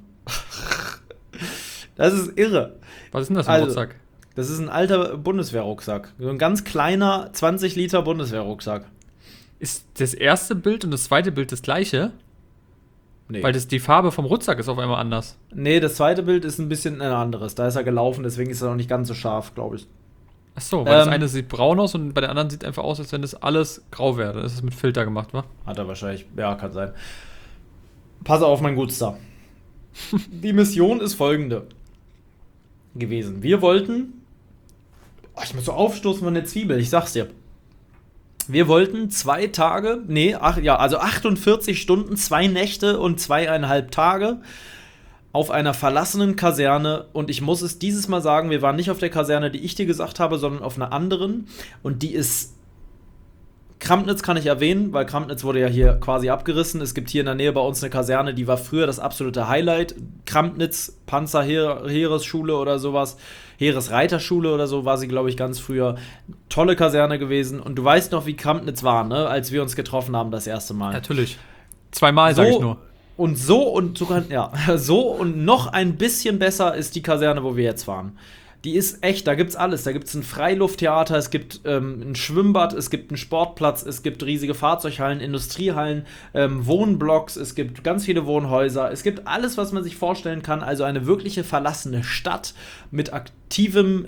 Das ist irre. Was ist denn das für ein Also, Rucksack? Das ist ein alter Bundeswehrrucksack. So ein ganz kleiner zwanzig Liter Bundeswehrrucksack. Ist das erste Bild und das zweite Bild das gleiche? Nee. Weil das, die Farbe vom Rucksack ist auf einmal anders. nee, das zweite Bild ist ein bisschen ein anderes. Da ist er gelaufen, deswegen ist er noch nicht ganz so scharf, glaube ich. Ach so, weil das Ähm, eine sieht braun aus und bei der anderen sieht einfach aus, als wenn das alles grau wäre. Das ist mit Filter gemacht, wa? Hat er wahrscheinlich. Ja, kann sein. Pass auf, mein Gutster. Die Mission ist folgende gewesen. Wir wollten. Oh, ich muss so aufstoßen von der Zwiebel, ich sag's dir. Wir wollten zwei Tage, nee, ach, ja, also achtundvierzig Stunden, zwei Nächte und zweieinhalb Tage auf einer verlassenen Kaserne. Und ich muss es dieses Mal sagen, wir waren nicht auf der Kaserne, die ich dir gesagt habe, sondern auf einer anderen. Und die ist. Krampnitz kann ich erwähnen, weil Krampnitz wurde ja hier quasi abgerissen. Es gibt hier in der Nähe bei uns eine Kaserne, die war früher das absolute Highlight. Krampnitz, Panzerheeresschule oder sowas. Heeresreiterschule oder so war sie, glaube ich, ganz früher. Tolle Kaserne gewesen. Und du weißt noch, wie Krampnitz war, ne? Als wir uns getroffen haben das erste Mal. Natürlich. Zweimal, sag ich nur. Und so und sogar, ja, so und noch ein bisschen besser ist die Kaserne, wo wir jetzt waren. Die ist echt, da gibt's alles. Da gibt's ein Freilufttheater, es gibt ähm, ein Schwimmbad, es gibt einen Sportplatz, es gibt riesige Fahrzeughallen, Industriehallen, ähm, Wohnblocks, es gibt ganz viele Wohnhäuser, es gibt alles, was man sich vorstellen kann. Also eine wirkliche verlassene Stadt mit aktivem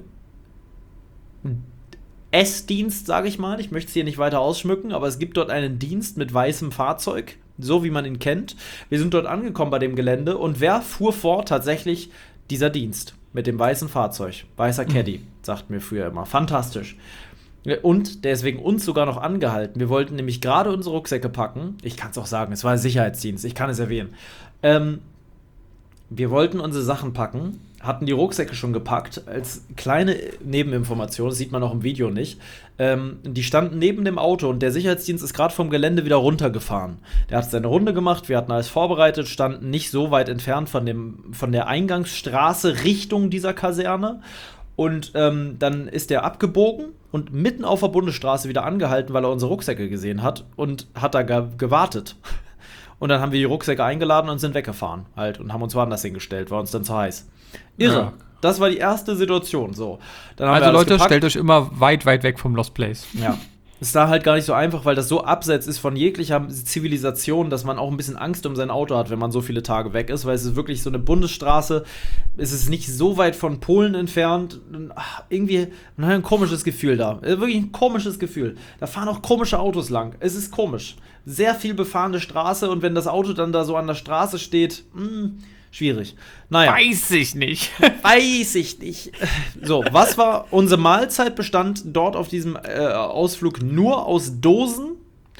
S-Dienst, sage ich mal. Ich möchte es hier nicht weiter ausschmücken, aber es gibt dort einen Dienst mit weißem Fahrzeug, so wie man ihn kennt. Wir sind dort angekommen bei dem Gelände und wer fuhr vor? Tatsächlich dieser Dienst mit dem weißen Fahrzeug. Weißer Caddy, mhm. sagt mir früher immer. Fantastisch. Und der ist wegen uns sogar noch angehalten. Wir wollten nämlich gerade unsere Rucksäcke packen. Ich kann es auch sagen, es war ein Sicherheitsdienst, ich kann es erwähnen. Ähm, wir wollten unsere Sachen packen, hatten die Rucksäcke schon gepackt. Als kleine Nebeninformation, das sieht man auch im Video nicht, ähm, die standen neben dem Auto und der Sicherheitsdienst ist gerade vom Gelände wieder runtergefahren. Der hat seine Runde gemacht, wir hatten alles vorbereitet, standen nicht so weit entfernt von, dem, von der Eingangsstraße Richtung dieser Kaserne. Und ähm, dann ist der abgebogen und mitten auf der Bundesstraße wieder angehalten, weil er unsere Rucksäcke gesehen hat und hat da ge- gewartet. Und dann haben wir die Rucksäcke eingeladen und sind weggefahren halt und haben uns woanders hingestellt, war uns dann zu heiß. Irre. Ja. Das war die erste Situation. So. Dann haben also wir alles Leute, gepackt. stellt euch immer weit, weit weg vom Lost Place. Ja. Ist da halt gar nicht so einfach, weil das so abseits ist von jeglicher Zivilisation, dass man auch ein bisschen Angst um sein Auto hat, wenn man so viele Tage weg ist, weil es ist wirklich so eine Bundesstraße, es ist nicht so weit von Polen entfernt. Ach, irgendwie man hat ein komisches Gefühl da. Wirklich ein komisches Gefühl. Da fahren auch komische Autos lang. Es ist komisch. Sehr viel befahrene Straße und wenn das Auto dann da so an der Straße steht, mh, schwierig. Naja. Weiß ich nicht. Weiß ich nicht. So, was war unsere Mahlzeit? Bestand dort auf diesem äh, Ausflug nur aus Dosen.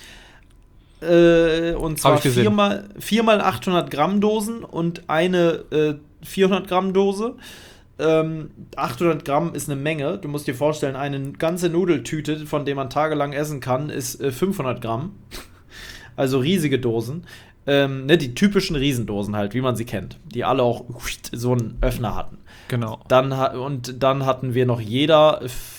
Äh, und zwar viermal, viermal achthundert Gramm Dosen und eine äh, vierhundert Gramm Dose. Ähm, achthundert Gramm ist eine Menge. Du musst dir vorstellen, eine ganze Nudeltüte, von der man tagelang essen kann, ist äh, fünfhundert Gramm. Also riesige Dosen. Ähm, ne, die typischen Riesendosen halt, wie man sie kennt. Die alle auch so einen Öffner hatten. Genau. Dann, und dann hatten wir noch jeder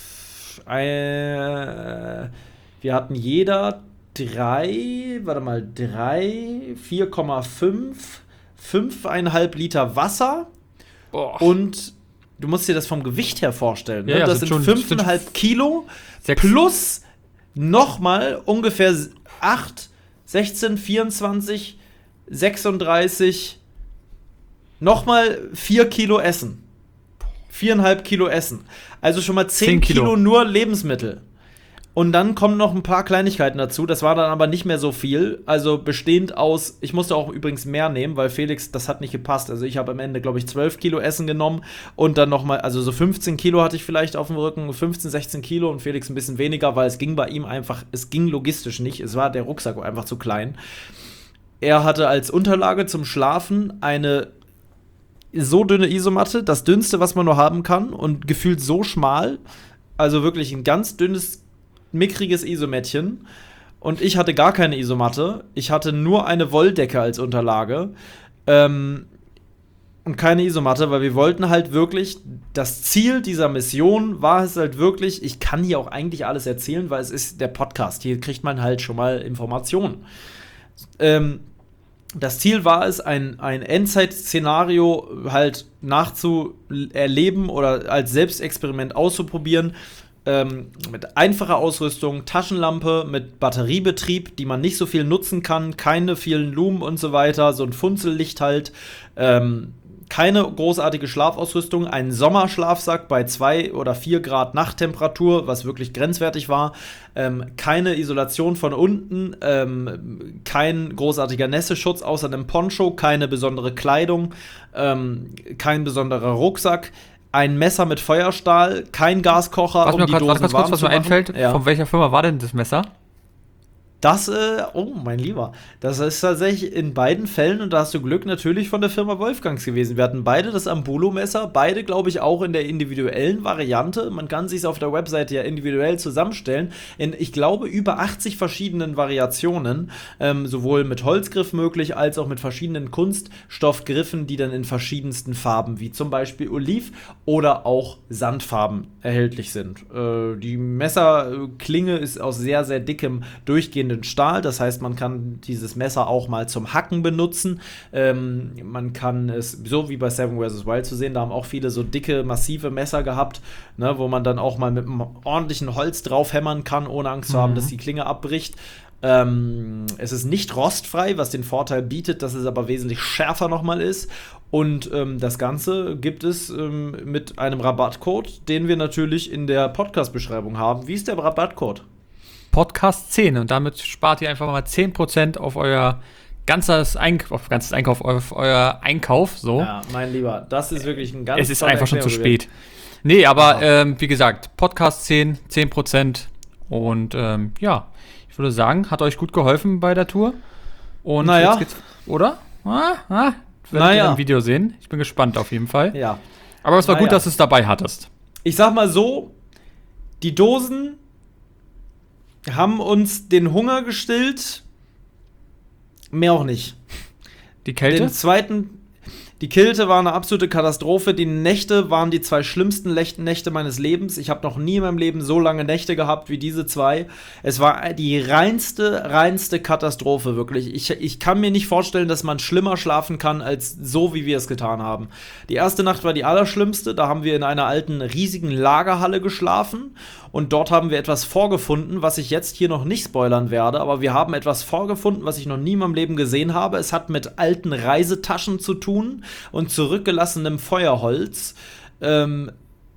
äh, wir hatten jeder drei, warte mal, drei, vier Komma fünf, fünfeinhalb Liter Wasser. Boah. Und du musst dir das vom Gewicht her vorstellen. Ja, ne? ja, Das sind sind schon- fünfeinhalb Kilo Sechs. plus nochmal ungefähr acht, sechzehn, vierundzwanzig, sechsunddreißig, nochmal vier Kilo Essen. Viereinhalb Kilo Essen. Also schon mal zehn Zehn Kilo. Kilo nur Lebensmittel. Und dann kommen noch ein paar Kleinigkeiten dazu. Das war dann aber nicht mehr so viel. Also bestehend aus, ich musste auch übrigens mehr nehmen, weil Felix, das hat nicht gepasst. Also ich habe am Ende, glaube ich, zwölf Kilo Essen genommen und dann nochmal, also so fünfzehn Kilo hatte ich vielleicht auf dem Rücken, fünfzehn, sechzehn Kilo und Felix ein bisschen weniger, weil es ging bei ihm einfach, es ging logistisch nicht. Es war der Rucksack einfach zu klein. Er hatte als Unterlage zum Schlafen eine so dünne Isomatte, das dünnste, was man nur haben kann und gefühlt so schmal. Also wirklich ein ganz dünnes, mickriges Isomättchen. Und ich hatte gar keine Isomatte. Ich hatte nur eine Wolldecke als Unterlage. Ähm, und keine Isomatte, weil wir wollten halt wirklich, das Ziel dieser Mission war es halt wirklich, ich kann hier auch eigentlich alles erzählen, weil es ist der Podcast, hier kriegt man halt schon mal Informationen. Ähm, das Ziel war es, ein, ein Endzeit-Szenario halt nachzuerleben oder als Selbstexperiment auszuprobieren, ähm, mit einfacher Ausrüstung, Taschenlampe, mit Batteriebetrieb, die man nicht so viel nutzen kann, keine vielen Lumen und so weiter, so ein Funzellicht halt, ähm, keine großartige Schlafausrüstung, ein Sommerschlafsack bei zwei oder vier Grad Nachttemperatur, was wirklich grenzwertig war, ähm, keine Isolation von unten, ähm, kein großartiger Nässeschutz außer einem Poncho, keine besondere Kleidung, ähm, kein besonderer Rucksack, ein Messer mit Feuerstahl, kein Gaskocher, was um mir die grad, Dosen was, warm kurz, was zu mir machen. einfällt, Ja. von welcher Firma war denn das Messer? Das, äh, oh, mein Lieber, das ist tatsächlich in beiden Fällen, und da hast du Glück, natürlich von der Firma Wolfgangs gewesen. Wir hatten beide das Ambulo-Messer, beide, glaube ich, auch in der individuellen Variante. Man kann sich es auf der Webseite ja individuell zusammenstellen, in, ich glaube, über achtzig verschiedenen Variationen, ähm, sowohl mit Holzgriff möglich, als auch mit verschiedenen Kunststoffgriffen, die dann in verschiedensten Farben, wie zum Beispiel Oliv oder auch Sandfarben erhältlich sind. Äh, die Messerklinge ist aus sehr, sehr dickem, durchgehenden Stahl, das heißt, man kann dieses Messer auch mal zum Hacken benutzen. Ähm, man kann es, so wie bei Seven versus. Wild zu sehen, da haben auch viele so dicke, massive Messer gehabt, ne, wo man dann auch mal mit einem ordentlichen Holz drauf hämmern kann, ohne Angst zu haben, Mhm. dass die Klinge abbricht. Ähm, es ist nicht rostfrei, was den Vorteil bietet, dass es aber wesentlich schärfer nochmal ist. Und ähm, das Ganze gibt es ähm, mit einem Rabattcode, den wir natürlich in der Podcast-Beschreibung haben. Wie ist der Rabattcode? Podcast zehn und damit spart ihr einfach mal zehn Prozent auf euer ganzes, Eink auf ganzes Einkauf, auf euer Einkauf, so. Ja, mein Lieber, das ist wirklich ein ganz Es ist toller einfach schon zu Erklärung. spät. Nee, aber Ja. ähm, wie gesagt, Podcast zehn, zehn Prozent und ähm, ja, ich würde sagen, hat euch gut geholfen bei der Tour. Und Naja. jetzt geht's, oder? Ah, ah, werdet Naja. ihr im Video sehen. Ich bin gespannt auf jeden Fall. Ja. Aber es war Naja. gut, dass du es dabei hattest. Ich sag mal so, die Dosen haben uns den Hunger gestillt, mehr auch nicht. Die Kälte? Den zweiten, die Kälte war eine absolute Katastrophe. Die Nächte waren die zwei schlimmsten Lech- Nächte meines Lebens. Ich habe noch nie in meinem Leben so lange Nächte gehabt wie diese zwei. Es war die reinste, reinste Katastrophe, wirklich. Ich, ich kann mir nicht vorstellen, dass man schlimmer schlafen kann, als so, wie wir es getan haben. Die erste Nacht war die allerschlimmste. Da haben wir in einer alten, riesigen Lagerhalle geschlafen. Und dort haben wir etwas vorgefunden, was ich jetzt hier noch nicht spoilern werde. Aber wir haben etwas vorgefunden, was ich noch nie in meinem Leben gesehen habe. Es hat mit alten Reisetaschen zu tun und zurückgelassenem Feuerholz. Ähm,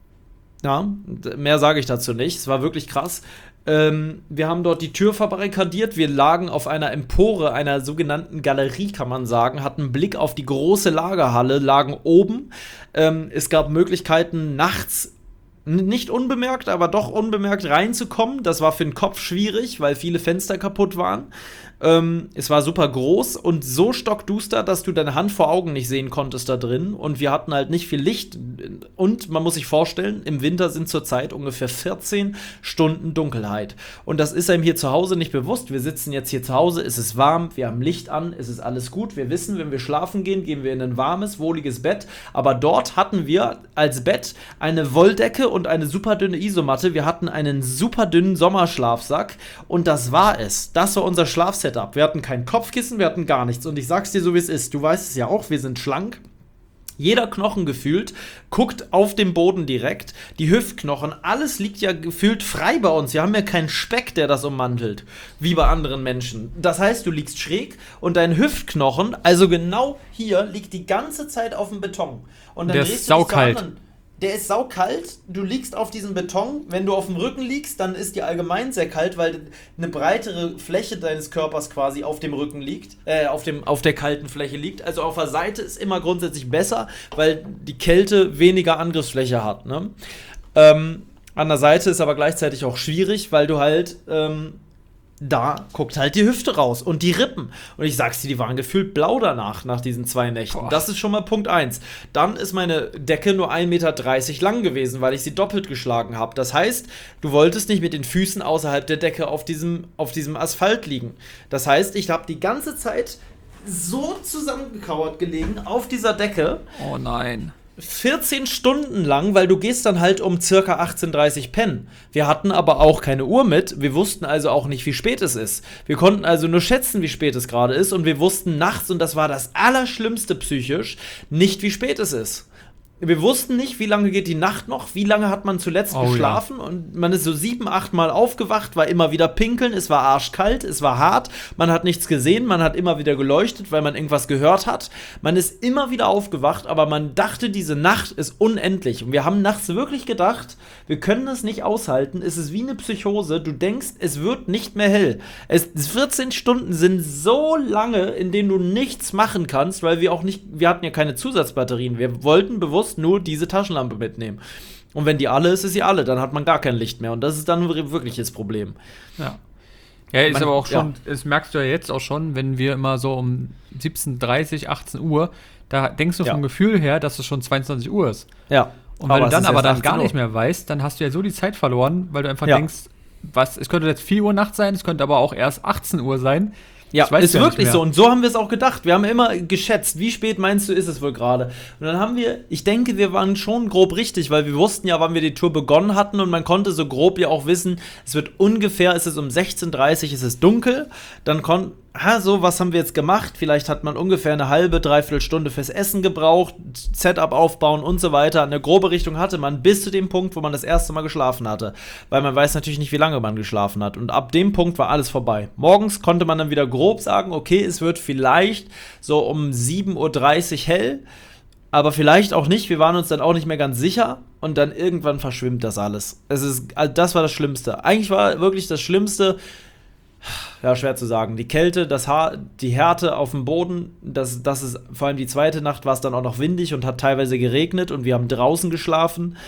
ja, mehr sage ich dazu nicht. Es war wirklich krass. Ähm, wir haben dort die Tür verbarrikadiert. Wir lagen auf einer Empore, einer sogenannten Galerie, kann man sagen, hatten einen Blick auf die große Lagerhalle, lagen oben. Ähm, es gab Möglichkeiten, nachts nicht unbemerkt, aber doch unbemerkt reinzukommen. Das war für den Kopf schwierig, weil viele Fenster kaputt waren. Ähm, es war super groß und so stockduster, dass du deine Hand vor Augen nicht sehen konntest da drin. Und wir hatten halt nicht viel Licht. Und man muss sich vorstellen, im Winter sind zurzeit ungefähr vierzehn Stunden Dunkelheit. Und das ist einem hier zu Hause nicht bewusst. Wir sitzen jetzt hier zu Hause, es ist warm, wir haben Licht an, es ist alles gut. Wir wissen, wenn wir schlafen gehen, gehen wir in ein warmes, wohliges Bett. Aber dort hatten wir als Bett eine Wolldecke und eine super dünne Isomatte. Wir hatten einen super dünnen Sommerschlafsack. Und das war es. Das war unser Schlafsetup. Wir hatten kein Kopfkissen, wir hatten gar nichts. Und ich sag's dir so, wie es ist. Du weißt es ja auch, wir sind schlank. Jeder Knochen gefühlt guckt auf den Boden direkt. Die Hüftknochen, alles liegt ja gefühlt frei bei uns. Wir haben ja keinen Speck, der das ummantelt, wie bei anderen Menschen. Das heißt, du liegst schräg und dein Hüftknochen, also genau hier, liegt die ganze Zeit auf dem Beton. Und dann Der drehst ist du dich zur saukalt. anderen- Der ist saukalt, du liegst auf diesem Beton. Wenn du auf dem Rücken liegst, dann ist dir allgemein sehr kalt, weil eine breitere Fläche deines Körpers quasi auf dem Rücken liegt, äh, auf, dem, auf der kalten Fläche liegt. Also auf der Seite ist immer grundsätzlich besser, weil die Kälte weniger Angriffsfläche hat. Ne? Ähm, an der Seite ist aber gleichzeitig auch schwierig, weil du halt ähm, da guckt halt die Hüfte raus und die Rippen. Und ich sag's dir, die waren gefühlt blau danach, nach diesen zwei Nächten. Boah. Das ist schon mal Punkt eins. Dann ist meine Decke nur ein Meter dreißig lang gewesen, weil ich sie doppelt geschlagen habe. Das heißt, du wolltest nicht mit den Füßen außerhalb der Decke auf diesem, auf diesem Asphalt liegen. Das heißt, ich habe die ganze Zeit so zusammengekauert gelegen auf dieser Decke. Oh nein. vierzehn Stunden lang, weil du gehst dann halt um circa achtzehn Uhr dreißig pennen. Wir hatten aber auch keine Uhr mit, wir wussten also auch nicht, wie spät es ist. Wir konnten also nur schätzen, wie spät es gerade ist und wir wussten nachts, und das war das Allerschlimmste psychisch, nicht, wie spät es ist. Wir wussten nicht, wie lange geht die Nacht noch, wie lange hat man zuletzt oh, geschlafen ja. und man ist so sieben, acht Mal aufgewacht, war immer wieder pinkeln, es war arschkalt, es war hart, man hat nichts gesehen, man hat immer wieder geleuchtet, weil man irgendwas gehört hat. Man ist immer wieder aufgewacht, aber man dachte, diese Nacht ist unendlich. Und wir haben nachts wirklich gedacht, wir können das nicht aushalten, es ist wie eine Psychose, du denkst, es wird nicht mehr hell. Es, vierzehn Stunden sind so lange, in denen du nichts machen kannst, weil wir auch nicht, wir hatten ja keine Zusatzbatterien, wir wollten bewusst nur diese Taschenlampe mitnehmen. Und wenn die alle ist, ist sie alle. Dann hat man gar kein Licht mehr. Und das ist dann wirklich das Problem. Ja. Ja, ist man, aber auch schon, ja. das merkst du ja jetzt auch schon, wenn wir immer so um siebzehn Uhr dreißig, achtzehn Uhr, da denkst du vom ja. Gefühl her, dass es schon zweiundzwanzig Uhr ist. Ja. Und wenn du dann aber dann gar nicht mehr weißt, dann hast du ja so die Zeit verloren, weil du einfach ja. denkst, was, es könnte jetzt vier Uhr nachts sein, es könnte aber auch erst achtzehn Uhr sein. Ja, ist ja wirklich so. Und so haben wir es auch gedacht. Wir haben immer geschätzt, wie spät meinst du, ist es wohl gerade? Und dann haben wir, ich denke, wir waren schon grob richtig, weil wir wussten ja, wann wir die Tour begonnen hatten und man konnte so grob ja auch wissen, es wird ungefähr, es ist um sechzehn Uhr dreißig, es ist dunkel. Dann konnten, ha, so, was haben wir jetzt gemacht? Vielleicht hat man ungefähr eine halbe, dreiviertel Stunde fürs Essen gebraucht, Setup aufbauen und so weiter. Eine grobe Richtung hatte man bis zu dem Punkt, wo man das erste Mal geschlafen hatte. Weil man weiß natürlich nicht, wie lange man geschlafen hat. Und ab dem Punkt war alles vorbei. Morgens konnte man dann wieder grob sagen, okay, es wird vielleicht so um sieben Uhr dreißig hell, aber vielleicht auch nicht. Wir waren uns dann auch nicht mehr ganz sicher und dann irgendwann verschwimmt das alles. Es ist, also das war das Schlimmste. Eigentlich war wirklich das Schlimmste, ja, schwer zu sagen. Die Kälte, das Haar, die Härte auf dem Boden, das, das ist, vor allem die zweite Nacht war es dann auch noch windig und hat teilweise geregnet und wir haben draußen geschlafen.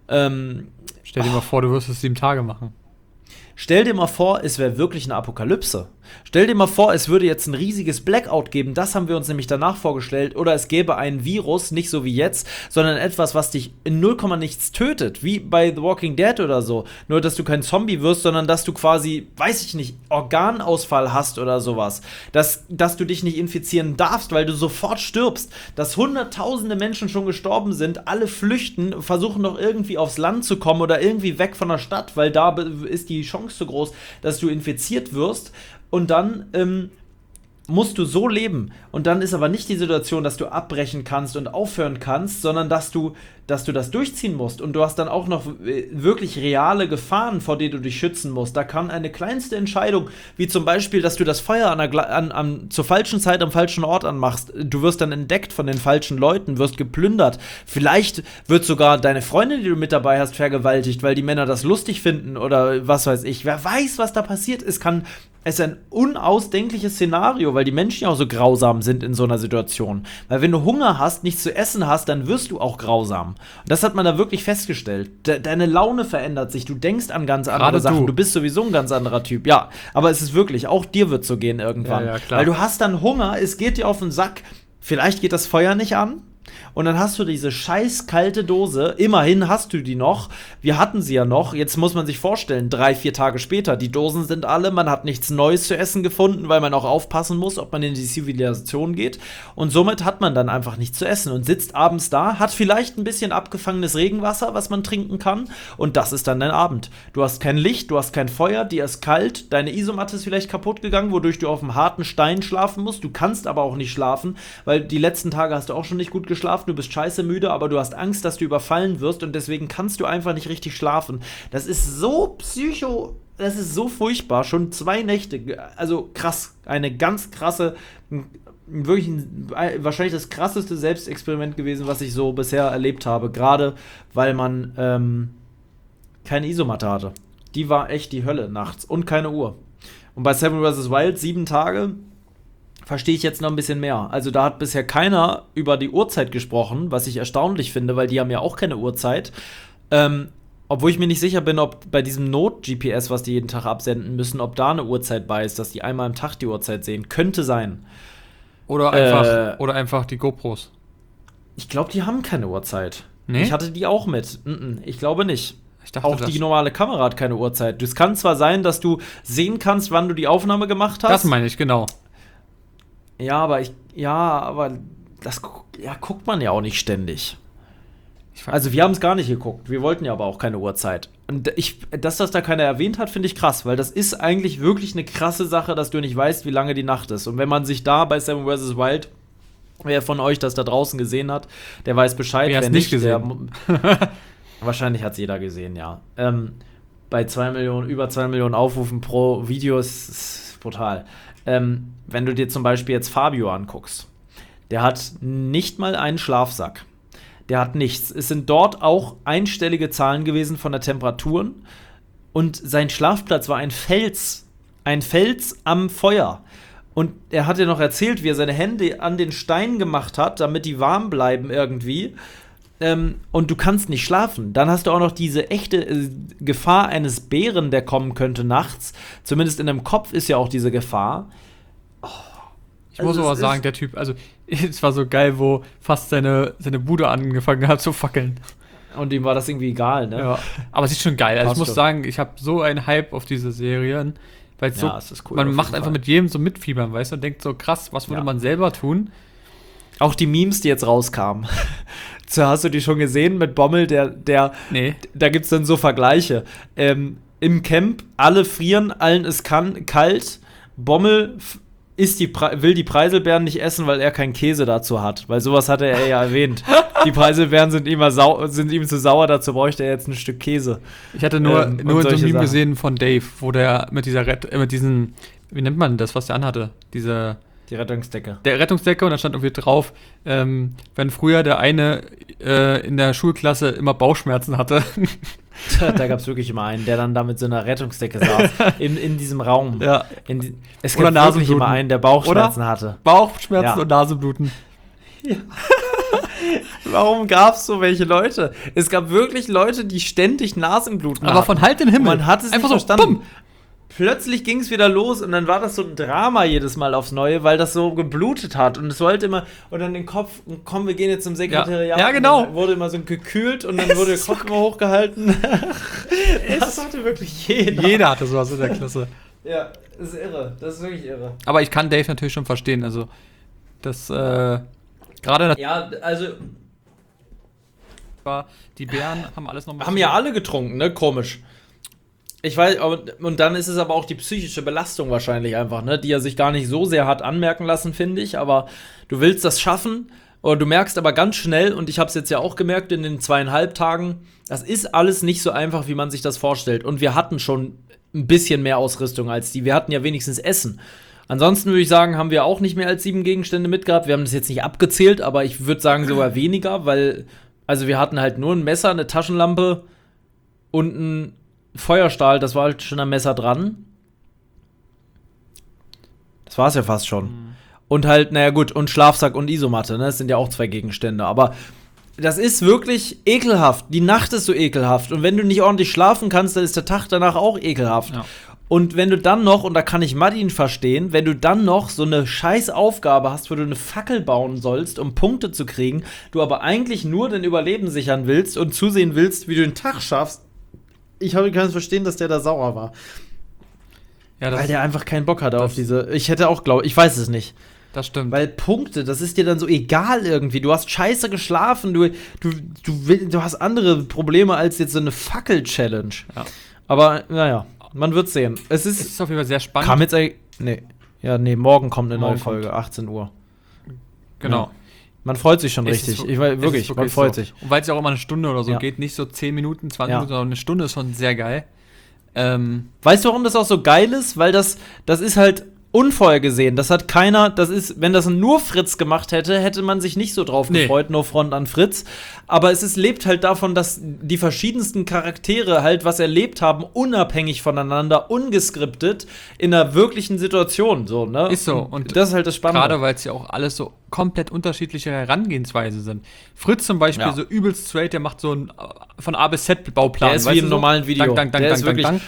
Ähm, Stell dir oh. mal vor, du wirst es sieben Tage machen. Stell dir mal vor, es wäre wirklich eine Apokalypse. Stell dir mal vor, es würde jetzt ein riesiges Blackout geben, das haben wir uns nämlich danach vorgestellt, oder es gäbe ein Virus, nicht so wie jetzt, sondern etwas, was dich in null Komma nichts tötet, wie bei The Walking Dead oder so. Nur, dass du kein Zombie wirst, sondern dass du quasi, weiß ich nicht, Organausfall hast oder sowas. Dass, dass du dich nicht infizieren darfst, weil du sofort stirbst. Dass hunderttausende Menschen schon gestorben sind, alle flüchten, versuchen noch irgendwie aufs Land zu kommen oder irgendwie weg von der Stadt, weil da ist die Chance so groß, dass du infiziert wirst. Und dann ähm, musst du so leben. Und dann ist aber nicht die Situation, dass du abbrechen kannst und aufhören kannst, sondern dass du, dass du das durchziehen musst. Und du hast dann auch noch wirklich reale Gefahren, vor denen du dich schützen musst. Da kann eine kleinste Entscheidung, wie zum Beispiel, dass du das Feuer an der, an, an, zur falschen Zeit am falschen Ort anmachst. Du wirst dann entdeckt von den falschen Leuten, wirst geplündert. Vielleicht wird sogar deine Freundin, die du mit dabei hast, vergewaltigt, weil die Männer das lustig finden oder was weiß ich. Wer weiß, was da passiert ist, kann... Es ist ein unausdenkliches Szenario, weil die Menschen ja auch so grausam sind in so einer Situation. Weil wenn du Hunger hast, nichts zu essen hast, dann wirst du auch grausam. Und das hat man da wirklich festgestellt. De- deine Laune verändert sich, du denkst an ganz andere Gerade Sachen. du. du bist sowieso ein ganz anderer Typ. Ja, aber es ist wirklich, auch dir wird so gehen irgendwann. Ja, ja, klar. Weil du hast dann Hunger, es geht dir auf den Sack. Vielleicht geht das Feuer nicht an. Und dann hast du diese scheiß kalte Dose, immerhin hast du die noch, wir hatten sie ja noch, jetzt muss man sich vorstellen, drei, vier Tage später, die Dosen sind alle, man hat nichts Neues zu essen gefunden, weil man auch aufpassen muss, ob man in die Zivilisation geht und somit hat man dann einfach nichts zu essen und sitzt abends da, hat vielleicht ein bisschen abgefangenes Regenwasser, was man trinken kann und das ist dann dein Abend. Du hast kein Licht, du hast kein Feuer, dir ist kalt, deine Isomatte ist vielleicht kaputt gegangen, wodurch du auf einem harten Stein schlafen musst, du kannst aber auch nicht schlafen, weil die letzten Tage hast du auch schon nicht gut geschlafen, du bist scheiße müde, aber du hast Angst, dass du überfallen wirst und deswegen kannst du einfach nicht richtig schlafen. Das ist so psycho, das ist so furchtbar. Schon zwei Nächte, also krass, eine ganz krasse, wirklich ein, wahrscheinlich das krasseste Selbstexperiment gewesen, was ich so bisher erlebt habe, gerade weil man ähm, keine Isomatte hatte. Die war echt die Hölle nachts und keine Uhr. Und bei Seven versus. Wild sieben Tage verstehe ich jetzt noch ein bisschen mehr. Also da hat bisher keiner über die Uhrzeit gesprochen, was ich erstaunlich finde, weil die haben ja auch keine Uhrzeit. Ähm, obwohl ich mir nicht sicher bin, ob bei diesem Not-G P S, was die jeden Tag absenden müssen, ob da eine Uhrzeit bei ist, dass die einmal am Tag die Uhrzeit sehen. Könnte sein. Oder einfach, äh, oder einfach die GoPros. Ich glaube, die haben keine Uhrzeit. Nee? Ich hatte die auch mit. Ich glaube nicht. Ich dachte, auch die normale Kamera hat keine Uhrzeit. Es kann zwar sein, dass du sehen kannst, wann du die Aufnahme gemacht hast. Das meine ich, genau. Ja, aber ich, ja, aber das ja, guckt man ja auch nicht ständig. Also wir haben es gar nicht geguckt. Wir wollten ja aber auch keine Uhrzeit. Und ich, dass das da keiner erwähnt hat, finde ich krass, weil das ist eigentlich wirklich eine krasse Sache, dass du nicht weißt, wie lange die Nacht ist. Und wenn man sich da bei Seven versus. Wild, wer von euch das da draußen gesehen hat, der weiß Bescheid. Wer es nicht gesehen? Der, wahrscheinlich hat es jeder gesehen, ja. Ähm, bei zwei Millionen, über zwei Millionen Aufrufen pro Video ist es brutal. Ähm, wenn du dir zum Beispiel jetzt Fabio anguckst, der hat nicht mal einen Schlafsack. Der hat nichts. Es sind dort auch einstellige Zahlen gewesen von der Temperaturen. Und sein Schlafplatz war ein Fels. Ein Fels am Feuer. Und er hat ja noch erzählt, wie er seine Hände an den Stein gemacht hat, damit die warm bleiben irgendwie. Ähm, und du kannst nicht schlafen. Dann hast du auch noch diese echte äh, Gefahr eines Bären, der kommen könnte nachts. Zumindest in deinem Kopf ist ja auch diese Gefahr. Oh. Ich muss aber sagen, der Typ, also es war so geil, wo fast seine, seine Bude angefangen hat zu fackeln. Und ihm war das irgendwie egal, ne? Ja. Aber es ist schon geil. Also ich muss sagen, ich habe so einen Hype auf diese Serien, weil ja, so, es ist cool, man macht einfach Fall. mit jedem so mitfiebern, weißt du, und denkt so, krass, was würde ja. man selber tun? Auch die Memes, die jetzt rauskamen. So, hast du die schon gesehen mit Bommel, der, der, nee. Da gibt's dann so Vergleiche. Ähm, im Camp, alle frieren, allen ist kann, kalt, Bommel f- Ist die Pre- will die Preiselbeeren nicht essen, weil er keinen Käse dazu hat. Weil sowas hatte er ja erwähnt. Die Preiselbeeren sind, immer sau- sind ihm zu sauer, dazu bräuchte er jetzt ein Stück Käse. Ich hatte nur, ähm, nur so ein Meme Sachen. gesehen von Dave, wo der mit dieser Rett- äh, mit diesen, wie nennt man das, was der anhatte? Diese Die Rettungsdecke. Der Rettungsdecke, und da stand irgendwie drauf, ähm, wenn früher der eine äh, in der Schulklasse immer Bauchschmerzen hatte. Da gab es wirklich immer einen, der dann da mit so einer Rettungsdecke saß. In, in diesem Raum. Ja. In die, es Oder gab wirklich immer Nasenbluten. einen, der Bauchschmerzen Oder? hatte. Bauchschmerzen Ja. und Nasenbluten. Ja. Warum gab es so welche Leute? Es gab wirklich Leute, die ständig Nasenbluten Aber hatten. von halt den Himmel. Man hat es einfach nicht so, verstanden. bumm. Plötzlich ging es wieder los und dann war das so ein Drama jedes Mal aufs Neue, weil das so geblutet hat und es wollte immer, und dann den Kopf, komm, wir gehen jetzt zum Sekretariat. Ja, ja, genau. Und dann wurde immer so gekühlt und dann wurde der Kopf immer hochgehalten. Das hatte wirklich jeder. Jeder hatte sowas in der Klasse. Ja, das ist irre, das ist wirklich irre. Aber ich kann Dave natürlich schon verstehen, also das, äh, gerade Ja, also die Bären haben alles nochmal. haben ja alle getrunken, ne? Komisch. Ich weiß, und dann ist es aber auch die psychische Belastung wahrscheinlich einfach, ne? Die er sich gar nicht so sehr hat anmerken lassen, finde ich. Aber du willst das schaffen, oder du merkst aber ganz schnell, und ich habe es jetzt ja auch gemerkt in den zweieinhalb Tagen, das ist alles nicht so einfach, wie man sich das vorstellt. Und wir hatten schon ein bisschen mehr Ausrüstung als die. Wir hatten ja wenigstens Essen. Ansonsten würde ich sagen, haben wir auch nicht mehr als sieben Gegenstände mitgehabt. Wir haben das jetzt nicht abgezählt, aber ich würde sagen sogar weniger, weil, also wir hatten halt nur ein Messer, eine Taschenlampe und ein Feuerstahl, das war halt schon am Messer dran. Das war's ja fast schon. Mhm. Und halt, naja gut, und Schlafsack und Isomatte, ne? Das sind ja auch zwei Gegenstände. Aber das ist wirklich ekelhaft. Die Nacht ist so ekelhaft. Und wenn du nicht ordentlich schlafen kannst, dann ist der Tag danach auch ekelhaft. Ja. Und wenn du dann noch, und da kann ich Martin verstehen, wenn du dann noch so eine scheiß Aufgabe hast, wo du eine Fackel bauen sollst, um Punkte zu kriegen, du aber eigentlich nur dein Überleben sichern willst und zusehen willst, wie du den Tag schaffst. Ich kann es verstehen, dass der da sauer war. Ja, das weil der einfach keinen Bock hatte auf diese. Ich hätte auch, glaube ich, weiß es nicht. Das stimmt. Weil Punkte, das ist dir dann so egal irgendwie. Du hast scheiße geschlafen, du, du, du, will, du hast andere Probleme als jetzt so eine Fackel-Challenge. Ja. Aber, naja, man wird sehen. Es ist, es ist auf jeden Fall sehr spannend. Kam jetzt eigentlich. Nee. Ja, nee, morgen kommt eine morgen neue Folge, kommt. achtzehn Uhr. Genau. Ja. Man freut sich schon es richtig. Ist, ich weiß, wirklich, wirklich, man freut so. sich. Und weil es ja auch immer eine Stunde oder so ja. geht, nicht so zehn Minuten, zwanzig ja. Minuten, sondern eine Stunde ist schon sehr geil. Ähm, weißt du, warum das auch so geil ist? Weil das, das ist halt unvorhergesehen. Das hat keiner, das ist, wenn das nur Fritz gemacht hätte, hätte man sich nicht so drauf nee. gefreut, no front an Fritz. Aber es ist, lebt halt davon, dass die verschiedensten Charaktere halt was erlebt haben, unabhängig voneinander, ungeskriptet, in einer wirklichen Situation, so, ne? Ist so. Und das ist halt das Spannende. Gerade, weil es ja auch alles so komplett unterschiedliche Herangehensweise sind. Fritz zum Beispiel, ja. so übelst straight, der macht so einen von A bis Z Bauplan. Der ist wie im so? normalen Video. Dank, dank, dank, der dank, ist wirklich, dank,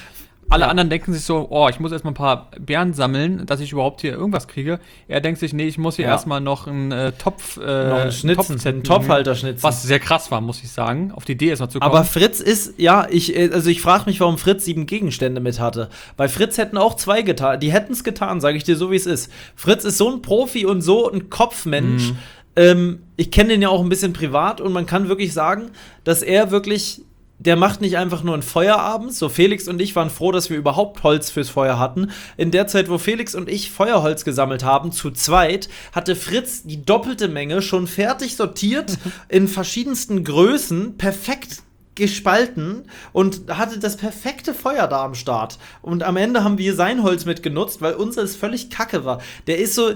Alle ja. anderen denken sich so, oh, ich muss erstmal ein paar Beeren sammeln, dass ich überhaupt hier irgendwas kriege. Er denkt sich, nee, ich muss hier ja. erstmal noch einen äh, Topf, äh, noch einen Schnitzen, einen Topfhalter schnitzen. Was sehr krass war, muss ich sagen, auf die Idee erstmal zu kommen. Aber Fritz ist, ja, ich, also ich frage mich, warum Fritz sieben Gegenstände mit hatte. Weil Fritz hätten auch zwei getan, die hätten es getan, sage ich dir so, wie es ist. Fritz ist so ein Profi und so ein Kopfmensch. Mhm. Ähm, ich kenne den ja auch ein bisschen privat und man kann wirklich sagen, dass er wirklich der macht nicht einfach nur ein Feuer abends. So, Felix und ich waren froh, dass wir überhaupt Holz fürs Feuer hatten. In der Zeit, wo Felix und ich Feuerholz gesammelt haben, zu zweit, hatte Fritz die doppelte Menge schon fertig sortiert, in verschiedensten Größen, perfekt gespalten und hatte das perfekte Feuer da am Start. Und am Ende haben wir sein Holz mitgenutzt, weil unseres völlig kacke war. Der ist so...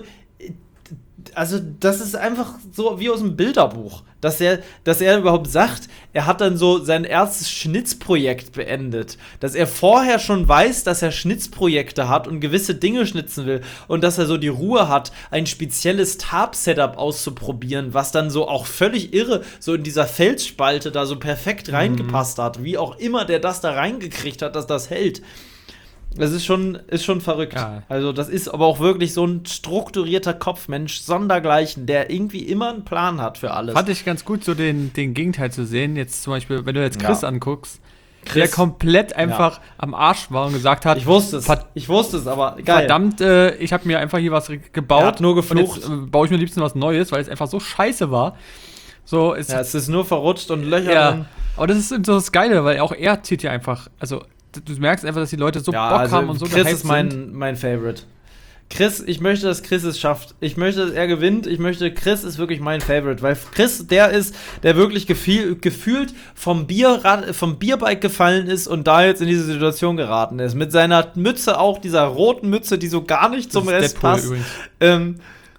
Also, das ist einfach so wie aus dem Bilderbuch, dass er, dass er überhaupt sagt, er hat dann so sein erstes Schnitzprojekt beendet. Dass er vorher schon weiß, dass er Schnitzprojekte hat und gewisse Dinge schnitzen will und dass er so die Ruhe hat, ein spezielles Tarp-Setup auszuprobieren, was dann so auch völlig irre so in dieser Felsspalte da so perfekt reingepasst hat. Wie auch immer der das da reingekriegt hat, dass das hält. Das ist schon, ist schon verrückt. Ja. Also, das ist aber auch wirklich so ein strukturierter Kopfmensch, sondergleichen, der irgendwie immer einen Plan hat für alles. Fand ich ganz gut, so den, den Gegenteil zu sehen. Jetzt zum Beispiel, wenn du jetzt Chris ja. anguckst, Chris, der komplett einfach ja. am Arsch war und gesagt hat: Ich wusste es, ich wusste es, aber geil. Verdammt, äh, ich habe mir einfach hier was gebaut. Er hat nur geflucht. Und jetzt äh, baue ich mir am liebsten was Neues, weil es einfach so scheiße war. So, es, ja, es ist nur verrutscht und Löcher ja. drin. Aber das ist so das Geile, weil auch er zieht ja einfach, also du merkst einfach, dass die Leute so ja, Bock also haben und so Chris ist mein, mein Favorite. Chris, ich möchte, dass Chris es schafft. Ich möchte, dass er gewinnt. Ich möchte, Chris ist wirklich mein Favorite. Weil Chris der ist, der wirklich gefühl, gefühlt vom, Bierrad, vom Bierbike gefallen ist und da jetzt in diese Situation geraten ist. Mit seiner Mütze auch, dieser roten Mütze, die so gar nicht zum Rest passt. Ähm,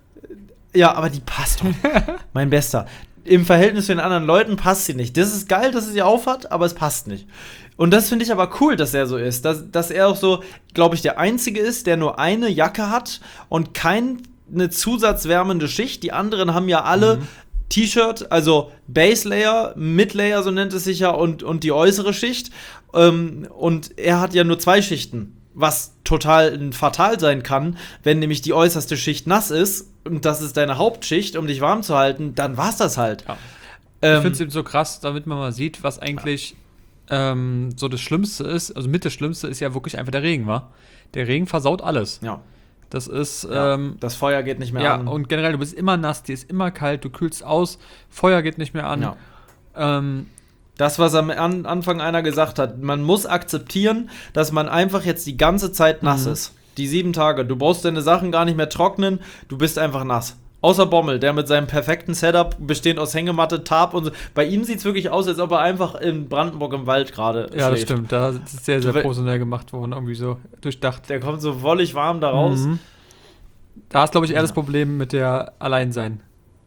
ja, aber die passt doch. Mein Bester. Im Verhältnis zu den anderen Leuten passt sie nicht. Das ist geil, dass sie sie aufhat, aber es passt nicht. Und das finde ich aber cool, dass er so ist. Dass, dass er auch so, glaube ich, der Einzige ist, der nur eine Jacke hat und keine zusatzwärmende Schicht. Die anderen haben ja alle mhm. T-Shirt, also Base Layer, Mid Layer, so nennt es sich ja, und, und die äußere Schicht. Ähm, und er hat ja nur zwei Schichten, was total fatal sein kann, wenn nämlich die äußerste Schicht nass ist und das ist deine Hauptschicht, um dich warm zu halten, dann war's das halt. Ja. Ähm, ich finde es eben so krass, damit man mal sieht, was eigentlich ja. Ähm, so das Schlimmste ist, also mit das Schlimmste ist ja wirklich einfach der Regen, wa? Der Regen versaut alles. Ja. Das ist, ja, ähm, das Feuer geht nicht mehr ja, an. Ja, und generell, du bist immer nass, dir ist immer kalt, du kühlst aus, Feuer geht nicht mehr an. Ja. Ähm, das, was am an Anfang einer gesagt hat, man muss akzeptieren, dass man einfach jetzt die ganze Zeit nass mhm. ist. Die sieben Tage. Du brauchst deine Sachen gar nicht mehr trocknen, du bist einfach nass. Außer Bommel, der mit seinem perfekten Setup, bestehend aus Hängematte, Tarp und so. Bei ihm sieht es wirklich aus, als ob er einfach in Brandenburg im Wald gerade Ja, schläft. Das stimmt. Da ist es sehr, sehr professionell gemacht worden, irgendwie so durchdacht. Der kommt so wollig warm da raus. Mhm. Da ist, glaube ich, eher ja. das Problem mit der Alleinsein.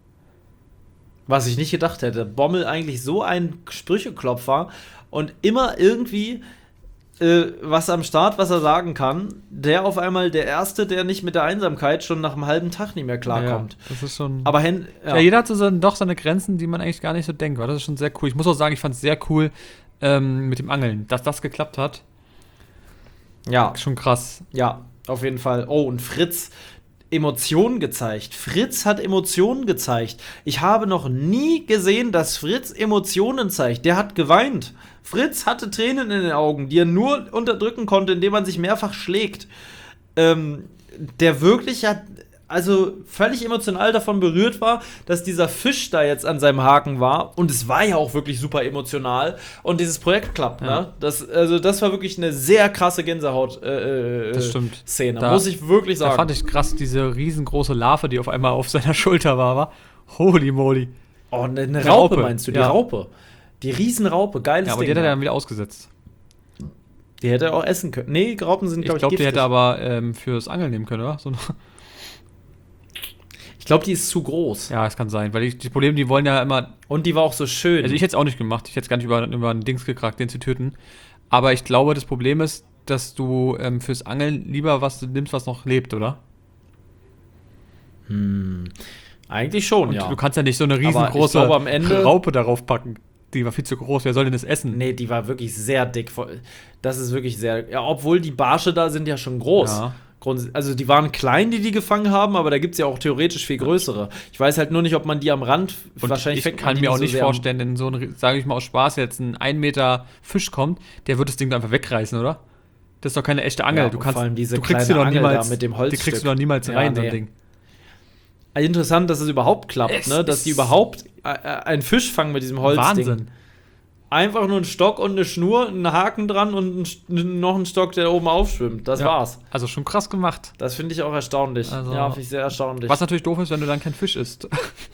Was ich nicht gedacht hätte. Bommel eigentlich so ein Sprücheklopfer und immer irgendwie äh, was am Start, was er sagen kann, der auf einmal der Erste, der nicht mit der Einsamkeit schon nach einem halben Tag nicht mehr klarkommt. Ja, das ist schon. Aber Hen- ja. ja, jeder hat so seine, doch seine Grenzen, die man eigentlich gar nicht so denkt. Das ist schon sehr cool. Ich muss auch sagen, ich fand es sehr cool ähm, mit dem Angeln, dass das geklappt hat. Ja. Schon krass. Ja, auf jeden Fall. Oh, und Fritz. Emotionen gezeigt. Fritz hat Emotionen gezeigt. Ich habe noch nie gesehen, dass Fritz Emotionen zeigt. Der hat geweint. Fritz hatte Tränen in den Augen, die er nur unterdrücken konnte, indem man sich mehrfach schlägt. Ähm, der wirklich hat, also völlig emotional davon berührt war, dass dieser Fisch da jetzt an seinem Haken war. Und es war ja auch wirklich super emotional. Und dieses Projekt klappt, ja. ne? Das, also das war wirklich eine sehr krasse Gänsehaut-Szene, äh, da, muss ich wirklich sagen. Da fand ich krass, diese riesengroße Larve, die auf einmal auf seiner Schulter war, war. Holy moly. Oh, eine, eine Raupe, Raupe meinst du? Die ja. Raupe. Die Riesenraupe, geiles Ding. Ja, aber Ding, die hat er dann wieder ausgesetzt. Die hätte er auch essen können. Nee, Raupen sind, glaube ich, glaub, giftig. Ich glaube, die hätte aber ähm, fürs Angeln nehmen können, oder? So. Ich glaube, die ist zu groß. Ja, es kann sein, weil die, die Probleme, die wollen ja immer. Und die war auch so schön. Also ich hätte es auch nicht gemacht. Ich hätte es gar nicht über, über ein Dings gekrackt, den zu töten. Aber ich glaube, das Problem ist, dass du ähm, fürs Angeln lieber was nimmst, was noch lebt, oder? Hm. Eigentlich schon, und ja. Du kannst ja nicht so eine riesengroße glaube, am Ende Raupe darauf packen. Die war viel zu groß. Wer soll denn das essen? Nee, die war wirklich sehr dick. Das ist wirklich sehr. Ja, obwohl die Barsche da sind ja schon groß. Ja. Also die waren klein, die die gefangen haben, aber da gibt es ja auch theoretisch viel größere. Ich weiß halt nur nicht, ob man die am Rand und wahrscheinlich ich kann mir auch so nicht vorstellen, wenn so ein, sage ich mal aus Spaß, jetzt ein ein Meter Fisch kommt, der wird das Ding einfach wegreißen, oder? Das ist doch keine echte Angel. Ja, du kannst, vor allem diese du kriegst die doch niemals, mit dem Holzstück. Die kriegst du doch niemals ja, rein, nee. so ein Ding. Interessant, dass es überhaupt klappt, es ne? Dass die überhaupt äh, einen Fisch fangen mit diesem Holzding. Wahnsinn. Einfach nur ein Stock und eine Schnur, einen Haken dran und ein, noch ein Stock, der oben aufschwimmt. Das ja, war's. Also schon krass gemacht. Das finde ich auch erstaunlich. Also, ja, finde ich sehr erstaunlich. Was natürlich doof ist, wenn du dann kein Fisch isst.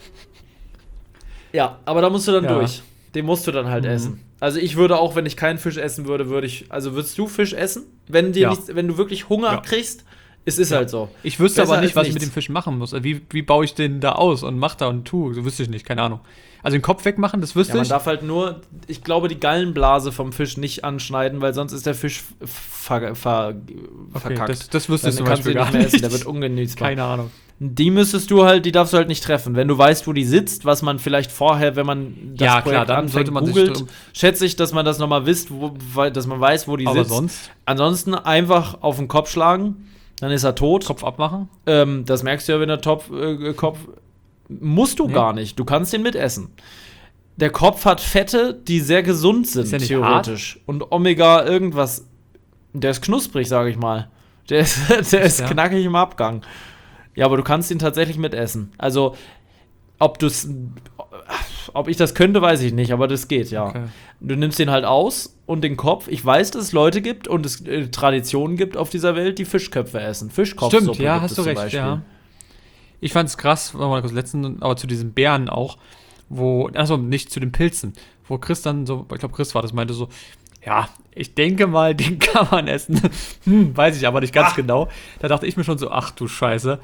Ja, aber da musst du dann ja. durch. Den musst du dann halt mhm. essen. Also ich würde auch, wenn ich keinen Fisch essen würde, würde ich, also würdest du Fisch essen? Wenn dir ja. nichts, wenn du wirklich Hunger ja. kriegst, es ist ja. halt so. Ich wüsste Besser aber nicht, was nichts. ich mit dem Fisch machen muss. Wie, wie baue ich den da aus und mach da und tu? So wüsste ich nicht, keine Ahnung. Also den Kopf wegmachen, das wüsste ja, ich. Man darf halt nur, ich glaube, die Gallenblase vom Fisch nicht anschneiden, weil sonst ist der Fisch ver, ver, okay, verkackt. Das, das wüsste ich zum Beispiel gar nicht. Essen, der wird ungenießbar. Keine Ahnung. Die müsstest du halt, die darfst du halt nicht treffen. Wenn du weißt, wo die sitzt, was man vielleicht vorher, wenn man das ja, Projekt klar, dann anfängt, sollte man googelt, sich schätze ich, dass man das nochmal wisst, wo, dass man weiß, wo die aber sitzt. Sonst? Ansonsten einfach auf den Kopf schlagen, dann ist er tot. Kopf abmachen? Ähm, das merkst du ja, wenn der Topf, äh, Kopf, musst du nee. gar nicht. Du kannst den mitessen. Der Kopf hat Fette, die sehr gesund sind, ist theoretisch. Hart? Und Omega irgendwas, der ist knusprig, sage ich mal. Der ist, der ist ja. knackig im Abgang. Ja, aber du kannst ihn tatsächlich mitessen. Also, ob du's, ob ich das könnte, weiß ich nicht, aber das geht, ja. Okay. Du nimmst den halt aus und den Kopf. Ich weiß, dass es Leute gibt und es äh, Traditionen gibt auf dieser Welt, die Fischköpfe essen. Fischkopfsuppe. Stimmt, ja, hast du recht, Beispiel. ja. Ich fand's krass, mal kurz letzten, aber zu diesen Bären auch, wo, also nicht zu den Pilzen, wo Chris dann so, ich glaube Chris war das, meinte so, ja, ich denke mal, den kann man essen. hm, weiß ich aber nicht ganz ach. genau. Da dachte ich mir schon so, ach du Scheiße.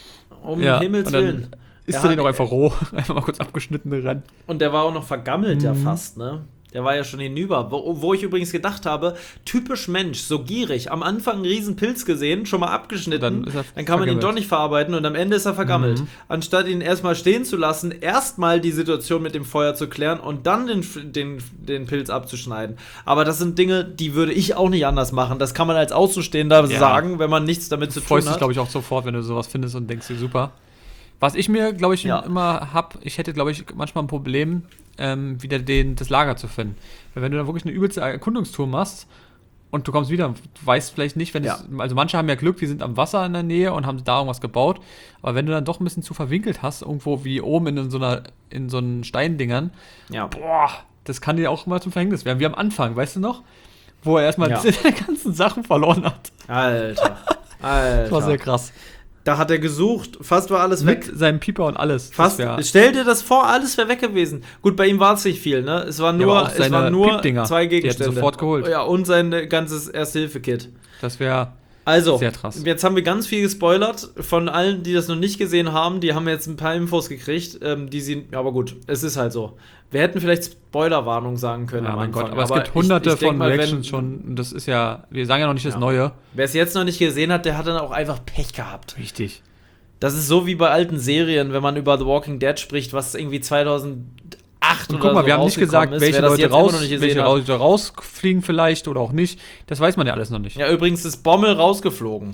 Um ja, Himmels Willen. Ist er den auch einfach roh, einfach mal kurz abgeschnitten ran. Und der war auch noch vergammelt mhm. ja fast, ne? Der war ja schon hinüber. Wo, wo ich übrigens gedacht habe, typisch Mensch, so gierig. Am Anfang einen riesen Pilz gesehen, schon mal abgeschnitten. Dann, dann kann vergammelt. man ihn doch nicht verarbeiten und am Ende ist er vergammelt. Mhm. Anstatt ihn erstmal stehen zu lassen, erstmal die Situation mit dem Feuer zu klären und dann den, den, den Pilz abzuschneiden. Aber das sind Dinge, die würde ich auch nicht anders machen. Das kann man als Außenstehender ja. sagen, wenn man nichts damit zu tun hat. Du freust dich, glaube ich, auch sofort, wenn du sowas findest und denkst dir, super. Was ich mir, glaube ich, ja. immer hab, ich hätte, glaube ich, manchmal ein Problem, ähm, wieder den, das Lager zu finden. Weil wenn du dann wirklich eine übelste Erkundungstour machst und du kommst wieder, du weißt vielleicht nicht, wenn ja. es, also manche haben ja Glück, die sind am Wasser in der Nähe und haben da irgendwas gebaut, aber wenn du dann doch ein bisschen zu verwinkelt hast, irgendwo wie oben in so einer, in so einen Steindingern, ja. boah, das kann dir auch immer zum Verhängnis werden, wie am Anfang, weißt du noch? Wo er erstmal ja. seine ganzen Sachen verloren hat. Alter, Alter. Das war sehr krass. Da hat er gesucht, fast war alles Mit weg. Mit seinem Pieper und alles. Fast, stell dir das vor, alles wäre weg gewesen. Gut, bei ihm war es nicht viel, ne? Es war nur, ja, es war nur zwei Gegenstände. Die hat er sofort geholt. Ja, und sein ganzes Erste-Hilfe-Kit. Das wäre also, sehr krass. Jetzt haben wir ganz viel gespoilert. Von allen, die das noch nicht gesehen haben, die haben jetzt ein paar Infos gekriegt. Ähm, die sind, ja, aber gut, es ist halt so. Wir hätten vielleicht Spoilerwarnung sagen können ja, am mein Anfang. Gott, aber, aber es gibt hunderte ich, ich von mal, Reactions wenn, schon. Das ist ja, wir sagen ja noch nicht das ja. Neue. Wer es jetzt noch nicht gesehen hat, der hat dann auch einfach Pech gehabt. Richtig. Das ist so wie bei alten Serien, wenn man über The Walking Dead spricht, was irgendwie zweitausendacht und guck mal, so wir haben nicht gesagt, ist, welche Leute, raus, welche Leute rausfliegen vielleicht oder auch nicht. Das weiß man ja alles noch nicht. Ja, übrigens ist Bommel rausgeflogen.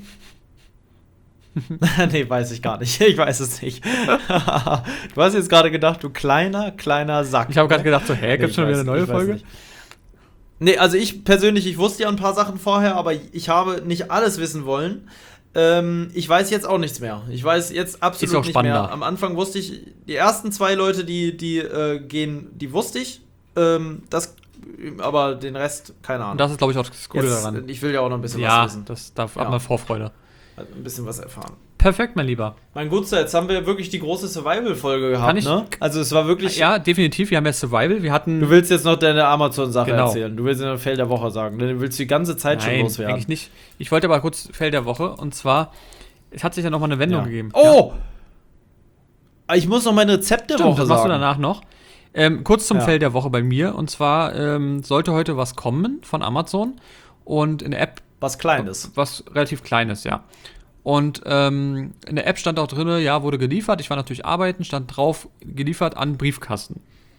Nee, weiß ich gar nicht. Ich weiß es nicht. Du hast jetzt gerade gedacht, du kleiner, kleiner Sack. Ich habe gerade gedacht, so, hä, gibt's nee, schon wieder eine neue Folge? Nee, also ich persönlich, ich wusste ja ein paar Sachen vorher, aber ich habe nicht alles wissen wollen. Ähm, ich weiß jetzt auch nichts mehr. Ich weiß jetzt absolut nicht spannender. mehr. Am Anfang wusste ich, die ersten zwei Leute, die, die äh, gehen, die wusste ich. Ähm, das, aber den Rest, keine Ahnung. Und das ist, glaube ich, auch das Gute jetzt, daran. Ich will ja auch noch ein bisschen ja, was wissen. Ja, das darf ja. hat man Vorfreude. Also ein bisschen was erfahren. Perfekt, mein Lieber. Mein Gutster, jetzt haben wir wirklich die große Survival-Folge gehabt, Kann ich, ne? Also es war wirklich... Ja, definitiv, wir haben ja Survival, wir hatten... Du willst jetzt noch deine Amazon-Sache genau. erzählen. Du willst ja noch Feld der Woche sagen. Du willst die ganze Zeit Nein, schon loswerden. eigentlich nicht. Ich wollte aber kurz Feld der Woche, und zwar, es hat sich ja nochmal eine Wendung ja. gegeben. Oh! Ja. Ich muss noch mein Rezept der Stimmt, Woche das sagen. machst du danach noch. Ähm, kurz zum ja. Feld der Woche bei mir, und zwar ähm, sollte heute was kommen von Amazon und in der App... Was Kleines. Was relativ Kleines, ja. Und ähm, in der App stand auch drin, ja, wurde geliefert. Ich war natürlich arbeiten, stand drauf, geliefert an Briefkasten.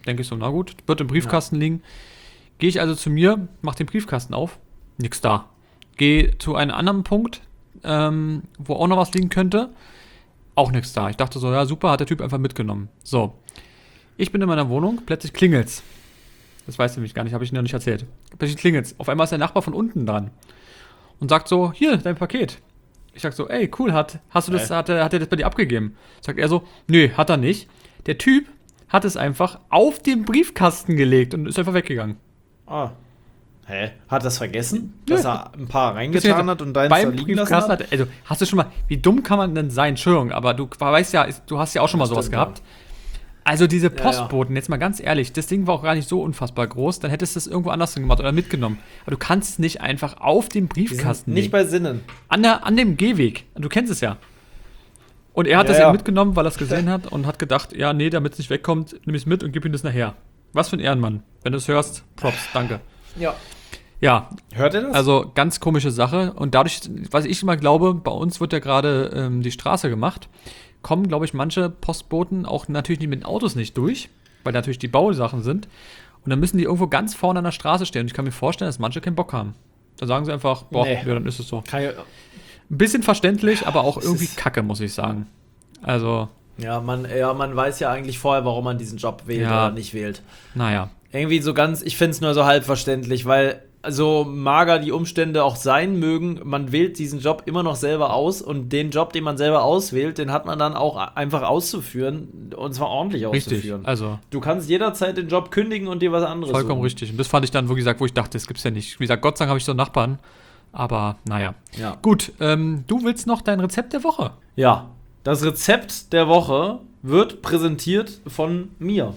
Denke ich so, na gut, wird im Briefkasten ja. liegen. Gehe ich also zu mir, mach den Briefkasten auf, nix da. Gehe zu einem anderen Punkt, ähm, wo auch noch was liegen könnte, auch nichts da. Ich dachte so, ja super, hat der Typ einfach mitgenommen. So, ich bin in meiner Wohnung, plötzlich klingelt's. Das weiß nämlich gar nicht, habe ich noch nicht erzählt. Plötzlich klingelt's. Auf einmal ist der Nachbar von unten dran und sagt so, hier, dein Paket. Ich sag so, ey, cool, hat, hast du das, hat er, hat er das bei dir abgegeben? Sagt er so, nö, hat er nicht. Der Typ hat es einfach auf den Briefkasten gelegt und ist einfach weggegangen. Ah. Hä? Hat er das vergessen? Dass ja. er ein paar reingetan hat und deins da liegen lassen hat? hat? Also, hast du schon mal, wie dumm kann man denn sein? Entschuldigung, aber du weißt ja, du hast ja auch schon mal sowas gehabt. Also diese Postboten, ja, ja. jetzt mal ganz ehrlich, das Ding war auch gar nicht so unfassbar groß, dann hättest du es irgendwo anders gemacht oder mitgenommen. Aber du kannst es nicht einfach auf den Briefkasten nicht bei Sinnen. An, der, an dem Gehweg. Du kennst es ja. Und er hat ja, das ja mitgenommen, weil er es gesehen hat und hat gedacht, ja, nee, damit es nicht wegkommt, nimm es mit und gib ihm das nachher. Was für ein Ehrenmann. Wenn du es hörst, Props, danke. Ja. Ja. Hört ihr das? Also ganz komische Sache. Und dadurch, was ich immer glaube, bei uns wird ja gerade ähm, die Straße gemacht, kommen, glaube ich, manche Postboten auch natürlich nicht mit den Autos nicht durch, weil natürlich die Bausachen sind. Und dann müssen die irgendwo ganz vorne an der Straße stehen. Und ich kann mir vorstellen, dass manche keinen Bock haben. Da sagen sie einfach, boah, nee. ja, dann ist es so. Kann ich, ein bisschen verständlich, aber auch irgendwie kacke, muss ich sagen. Also. Ja, man, ja, man weiß ja eigentlich vorher, warum man diesen Job wählt ja. oder nicht wählt. Naja. Irgendwie so ganz, ich finde es nur so halb verständlich, weil so mager die Umstände auch sein mögen, man wählt diesen Job immer noch selber aus und den Job, den man selber auswählt, den hat man dann auch einfach auszuführen und zwar ordentlich auszuführen. Richtig, also. Du kannst jederzeit den Job kündigen und dir was anderes Vollkommen suchen. Richtig. Und das fand ich dann, wo gesagt, wo ich dachte, das gibt's ja nicht. Wie gesagt, Gott sei Dank habe ich so einen Nachbarn, aber naja. Ja. Gut, ähm, du willst noch dein Rezept der Woche? Ja, das Rezept der Woche wird präsentiert von mir.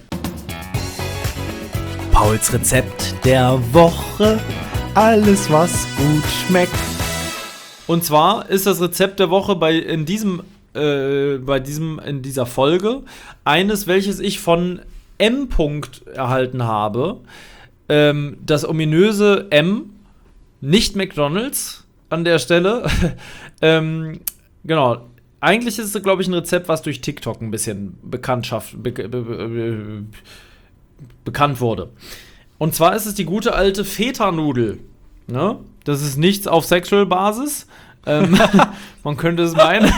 Pauls Rezept der Woche. Alles, was gut schmeckt. Und zwar ist das Rezept der Woche bei in diesem äh, bei diesem in dieser Folge eines, welches ich von M. erhalten habe. Ähm, das ominöse M, nicht McDonald's an der Stelle. ähm, genau. Eigentlich ist es, glaube ich, ein Rezept, was durch TikTok ein bisschen Bekanntschaft be- be- be- bekannt wurde. Und zwar ist es die gute alte Feta-Nudel. Ne? Das ist nichts auf Sexual-Basis. Ähm, man könnte es meinen.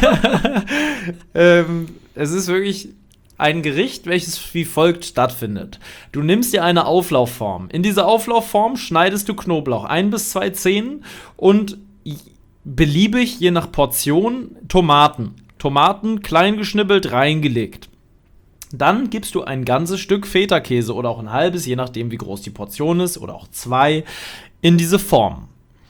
ähm, es ist wirklich ein Gericht, welches wie folgt stattfindet. Du nimmst dir eine Auflaufform. In dieser Auflaufform schneidest du Knoblauch, ein bis zwei Zehen und beliebig, je nach Portion, Tomaten. Tomaten klein geschnibbelt, reingelegt. Dann gibst du ein ganzes Stück Feta-Käse oder auch ein halbes, je nachdem wie groß die Portion ist, oder auch zwei, in diese Form.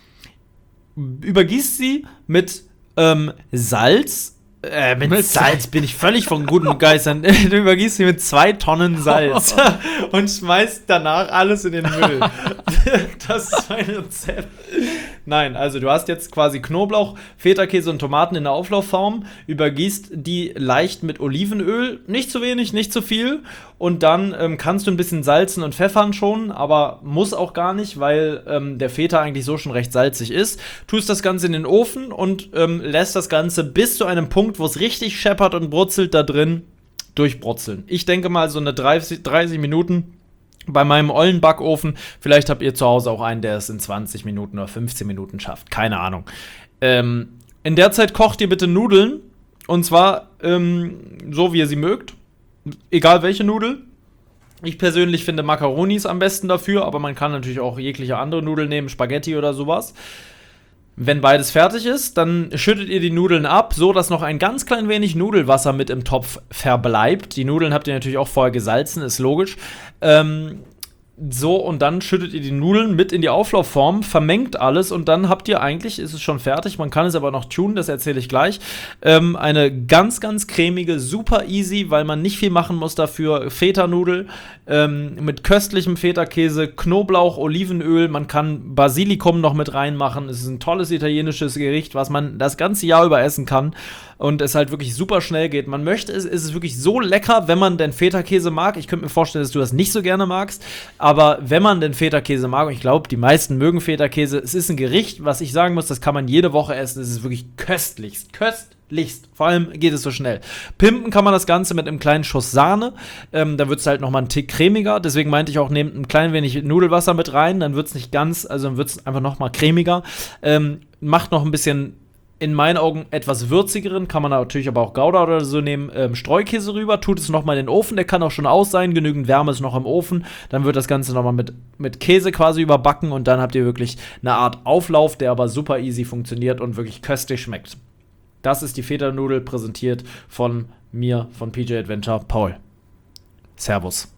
Übergießt sie mit ähm, Salz. Äh, mit, mit Salz bin ich völlig von guten Geistern. Du übergießt sie mit zwei Tonnen Salz und schmeißt danach alles in den Müll. Das ist mein Rezept. Nein, also du hast jetzt quasi Knoblauch, Feta-Käse und Tomaten in der Auflaufform, übergießt die leicht mit Olivenöl, nicht zu wenig, nicht zu viel, und dann ähm, kannst du ein bisschen salzen und pfeffern schon, aber muss auch gar nicht, weil ähm, der Feta eigentlich so schon recht salzig ist. Tust das Ganze in den Ofen und ähm, lässt das Ganze bis zu einem Punkt, wo es richtig scheppert und brutzelt da drin, durchbrutzeln. Ich denke mal so eine dreißig, dreißig Minuten bei meinem ollen Backofen. Vielleicht habt ihr zu Hause auch einen, der es in zwanzig Minuten oder fünfzehn Minuten schafft. Keine Ahnung. Ähm, in der Zeit kocht ihr bitte Nudeln. Und zwar ähm, so, wie ihr sie mögt. Egal welche Nudel. Ich persönlich finde Macaronis am besten dafür, aber man kann natürlich auch jegliche andere Nudeln nehmen, Spaghetti oder sowas. Wenn beides fertig ist, dann schüttet ihr die Nudeln ab, so dass noch ein ganz klein wenig Nudelwasser mit im Topf verbleibt. Die Nudeln habt ihr natürlich auch vorher gesalzen, ist logisch. Ähm, so, und dann schüttet ihr die Nudeln mit in die Auflaufform, vermengt alles und dann habt ihr eigentlich, ist es schon fertig, man kann es aber noch tunen, das erzähle ich gleich, ähm, eine ganz, ganz cremige, super easy, weil man nicht viel machen muss dafür, Feta-Nudel ähm, mit köstlichem Feta-Käse, Knoblauch, Olivenöl, man kann Basilikum noch mit reinmachen, es ist ein tolles italienisches Gericht, was man das ganze Jahr über essen kann und es halt wirklich super schnell geht. Man möchte es, es ist wirklich so lecker, wenn man den Feta-Käse mag. Ich könnte mir vorstellen, dass du das nicht so gerne magst, aber wenn man den Feta-Käse mag, und ich glaube, die meisten mögen Feta-Käse, es ist ein Gericht, was ich sagen muss, das kann man jede Woche essen, es ist wirklich köstlichst, köstlich. Lichst. Vor allem geht es so schnell. Pimpen kann man das Ganze mit einem kleinen Schuss Sahne. Ähm, da wird es halt nochmal einen Tick cremiger. Deswegen meinte ich auch, nehmt ein klein wenig Nudelwasser mit rein. Dann wird es nicht ganz, also dann wird es einfach nochmal cremiger. Ähm, macht noch ein bisschen, in meinen Augen, etwas würzigeren. Kann man natürlich aber auch Gouda oder so nehmen. Ähm, Streukäse rüber. Tut es nochmal in den Ofen. Der kann auch schon aus sein. Genügend Wärme ist noch im Ofen. Dann wird das Ganze nochmal mit, mit Käse quasi überbacken. Und dann habt ihr wirklich eine Art Auflauf, der aber super easy funktioniert und wirklich köstlich schmeckt. Das ist die Feta-Nudel, präsentiert von mir, von P J Adventure, Paul. Servus.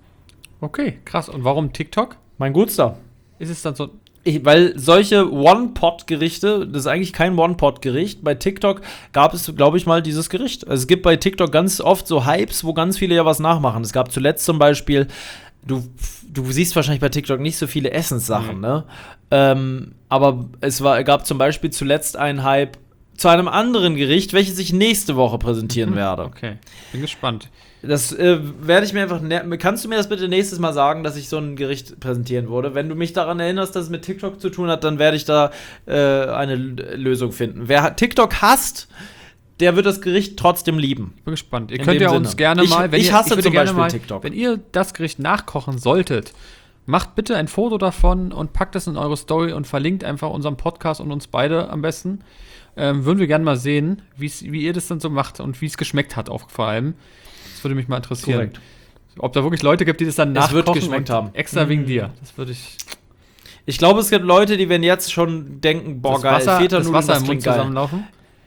Okay, krass. Und warum TikTok? Mein Gutster. Ist es dann so... Ich, weil solche One-Pot-Gerichte, das ist eigentlich kein One-Pot-Gericht. Bei TikTok gab es, glaube ich, mal dieses Gericht. Also es gibt bei TikTok ganz oft so Hypes, wo ganz viele ja was nachmachen. Es gab zuletzt zum Beispiel, du, du siehst wahrscheinlich bei TikTok nicht so viele Essenssachen, mhm. ne? Ähm, aber es war, gab zum Beispiel zuletzt einen Hype zu einem anderen Gericht, welches ich nächste Woche präsentieren werde. Okay, bin gespannt. Das äh, werde ich mir einfach. Ne- Kannst du mir das bitte nächstes Mal sagen, dass ich so ein Gericht präsentieren würde? Wenn du mich daran erinnerst, dass es mit TikTok zu tun hat, dann werde ich da äh, eine L- Lösung finden. Wer TikTok hasst, der wird das Gericht trotzdem lieben. Bin gespannt. Ihr In könnt ja dem uns Sinne. gerne Ich- mal, wenn ich ihr, hasse würde zum gerne Beispiel mal, TikTok. Wenn ihr das Gericht nachkochen solltet, macht bitte ein Foto davon und packt es in eure Story und verlinkt einfach unseren Podcast und uns beide am besten. Ähm, würden wir gerne mal sehen, wie's, wie ihr das dann so macht und wie es geschmeckt hat, auch vor allem. Das würde mich mal interessieren. Korrekt. Ob da wirklich Leute gibt, die das dann Es nachkochen wird geschmeckt und haben. extra Mhm. wegen dir. Das würde ich. Ich glaube, es gibt Leute, die werden jetzt schon denken, boah, das geil, Wasser, das Feta-Nudeln, Wasser das im Mund klingt geil. zusammenlaufen.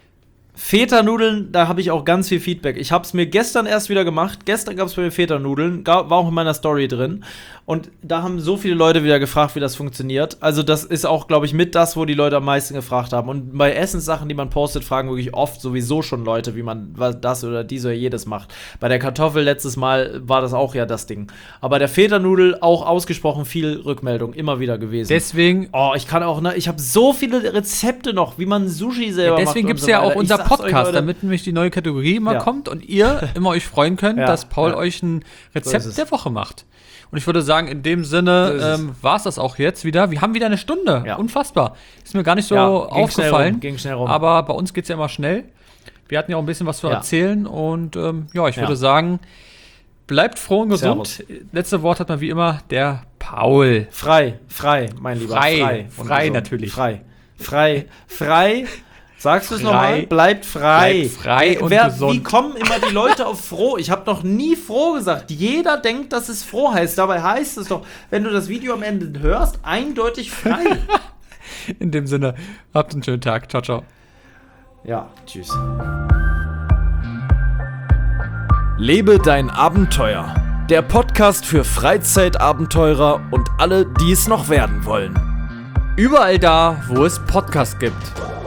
Feta-Nudeln, da habe ich auch ganz viel Feedback. Ich habe es mir gestern erst wieder gemacht. Gestern gab es bei mir Feta-Nudeln, ga- war auch in meiner Story drin. Und da haben so viele Leute wieder gefragt, wie das funktioniert. Also das ist auch, glaube ich, mit das, wo die Leute am meisten gefragt haben. Und bei Essenssachen, die man postet, fragen wirklich oft sowieso schon Leute, wie man das oder dies oder jedes macht. Bei der Kartoffel letztes Mal war das auch ja das Ding. Aber der Feta-Nudel auch ausgesprochen viel Rückmeldung, immer wieder gewesen. Deswegen, Oh, ich kann auch, ne, ich habe so viele Rezepte noch, wie man Sushi selber ja, macht. deswegen und gibt es so ja auch weiter. Ich unser sag's euch, Podcast, Leute. damit nämlich die neue Kategorie immer Ja. kommt und ihr immer euch freuen könnt, Ja, dass Paul ja. euch ein So Rezept ist es. der Woche macht. Und ich würde sagen, in dem Sinne So ist es. ähm, war es das auch jetzt wieder. Wir haben wieder eine Stunde. Ja. Unfassbar. Ist mir gar nicht so Ja, ging schnell aufgefallen. rum, ging schnell rum. Aber bei uns geht es ja immer schnell. Wir hatten ja auch ein bisschen was zu Ja. erzählen. Und ähm, ja, ich Ja. würde sagen, bleibt froh und gesund. Servus. Letzte Wort hat man wie immer der Paul. Frei, frei, mein Lieber. Frei, frei, und frei gesund. natürlich. Frei, frei, frei. Sagst du es Frei. nochmal? Bleibt frei. Bleibt frei und Wer, gesund. Wie kommen immer die Leute auf froh? Ich habe noch nie froh gesagt. Jeder denkt, dass es froh heißt. Dabei heißt es doch, wenn du das Video am Ende hörst, eindeutig frei. In dem Sinne, habt einen schönen Tag. Ciao, ciao. Ja, tschüss. Lebe dein Abenteuer. Der Podcast für Freizeitabenteurer und alle, die es noch werden wollen. Überall da, wo es Podcasts gibt.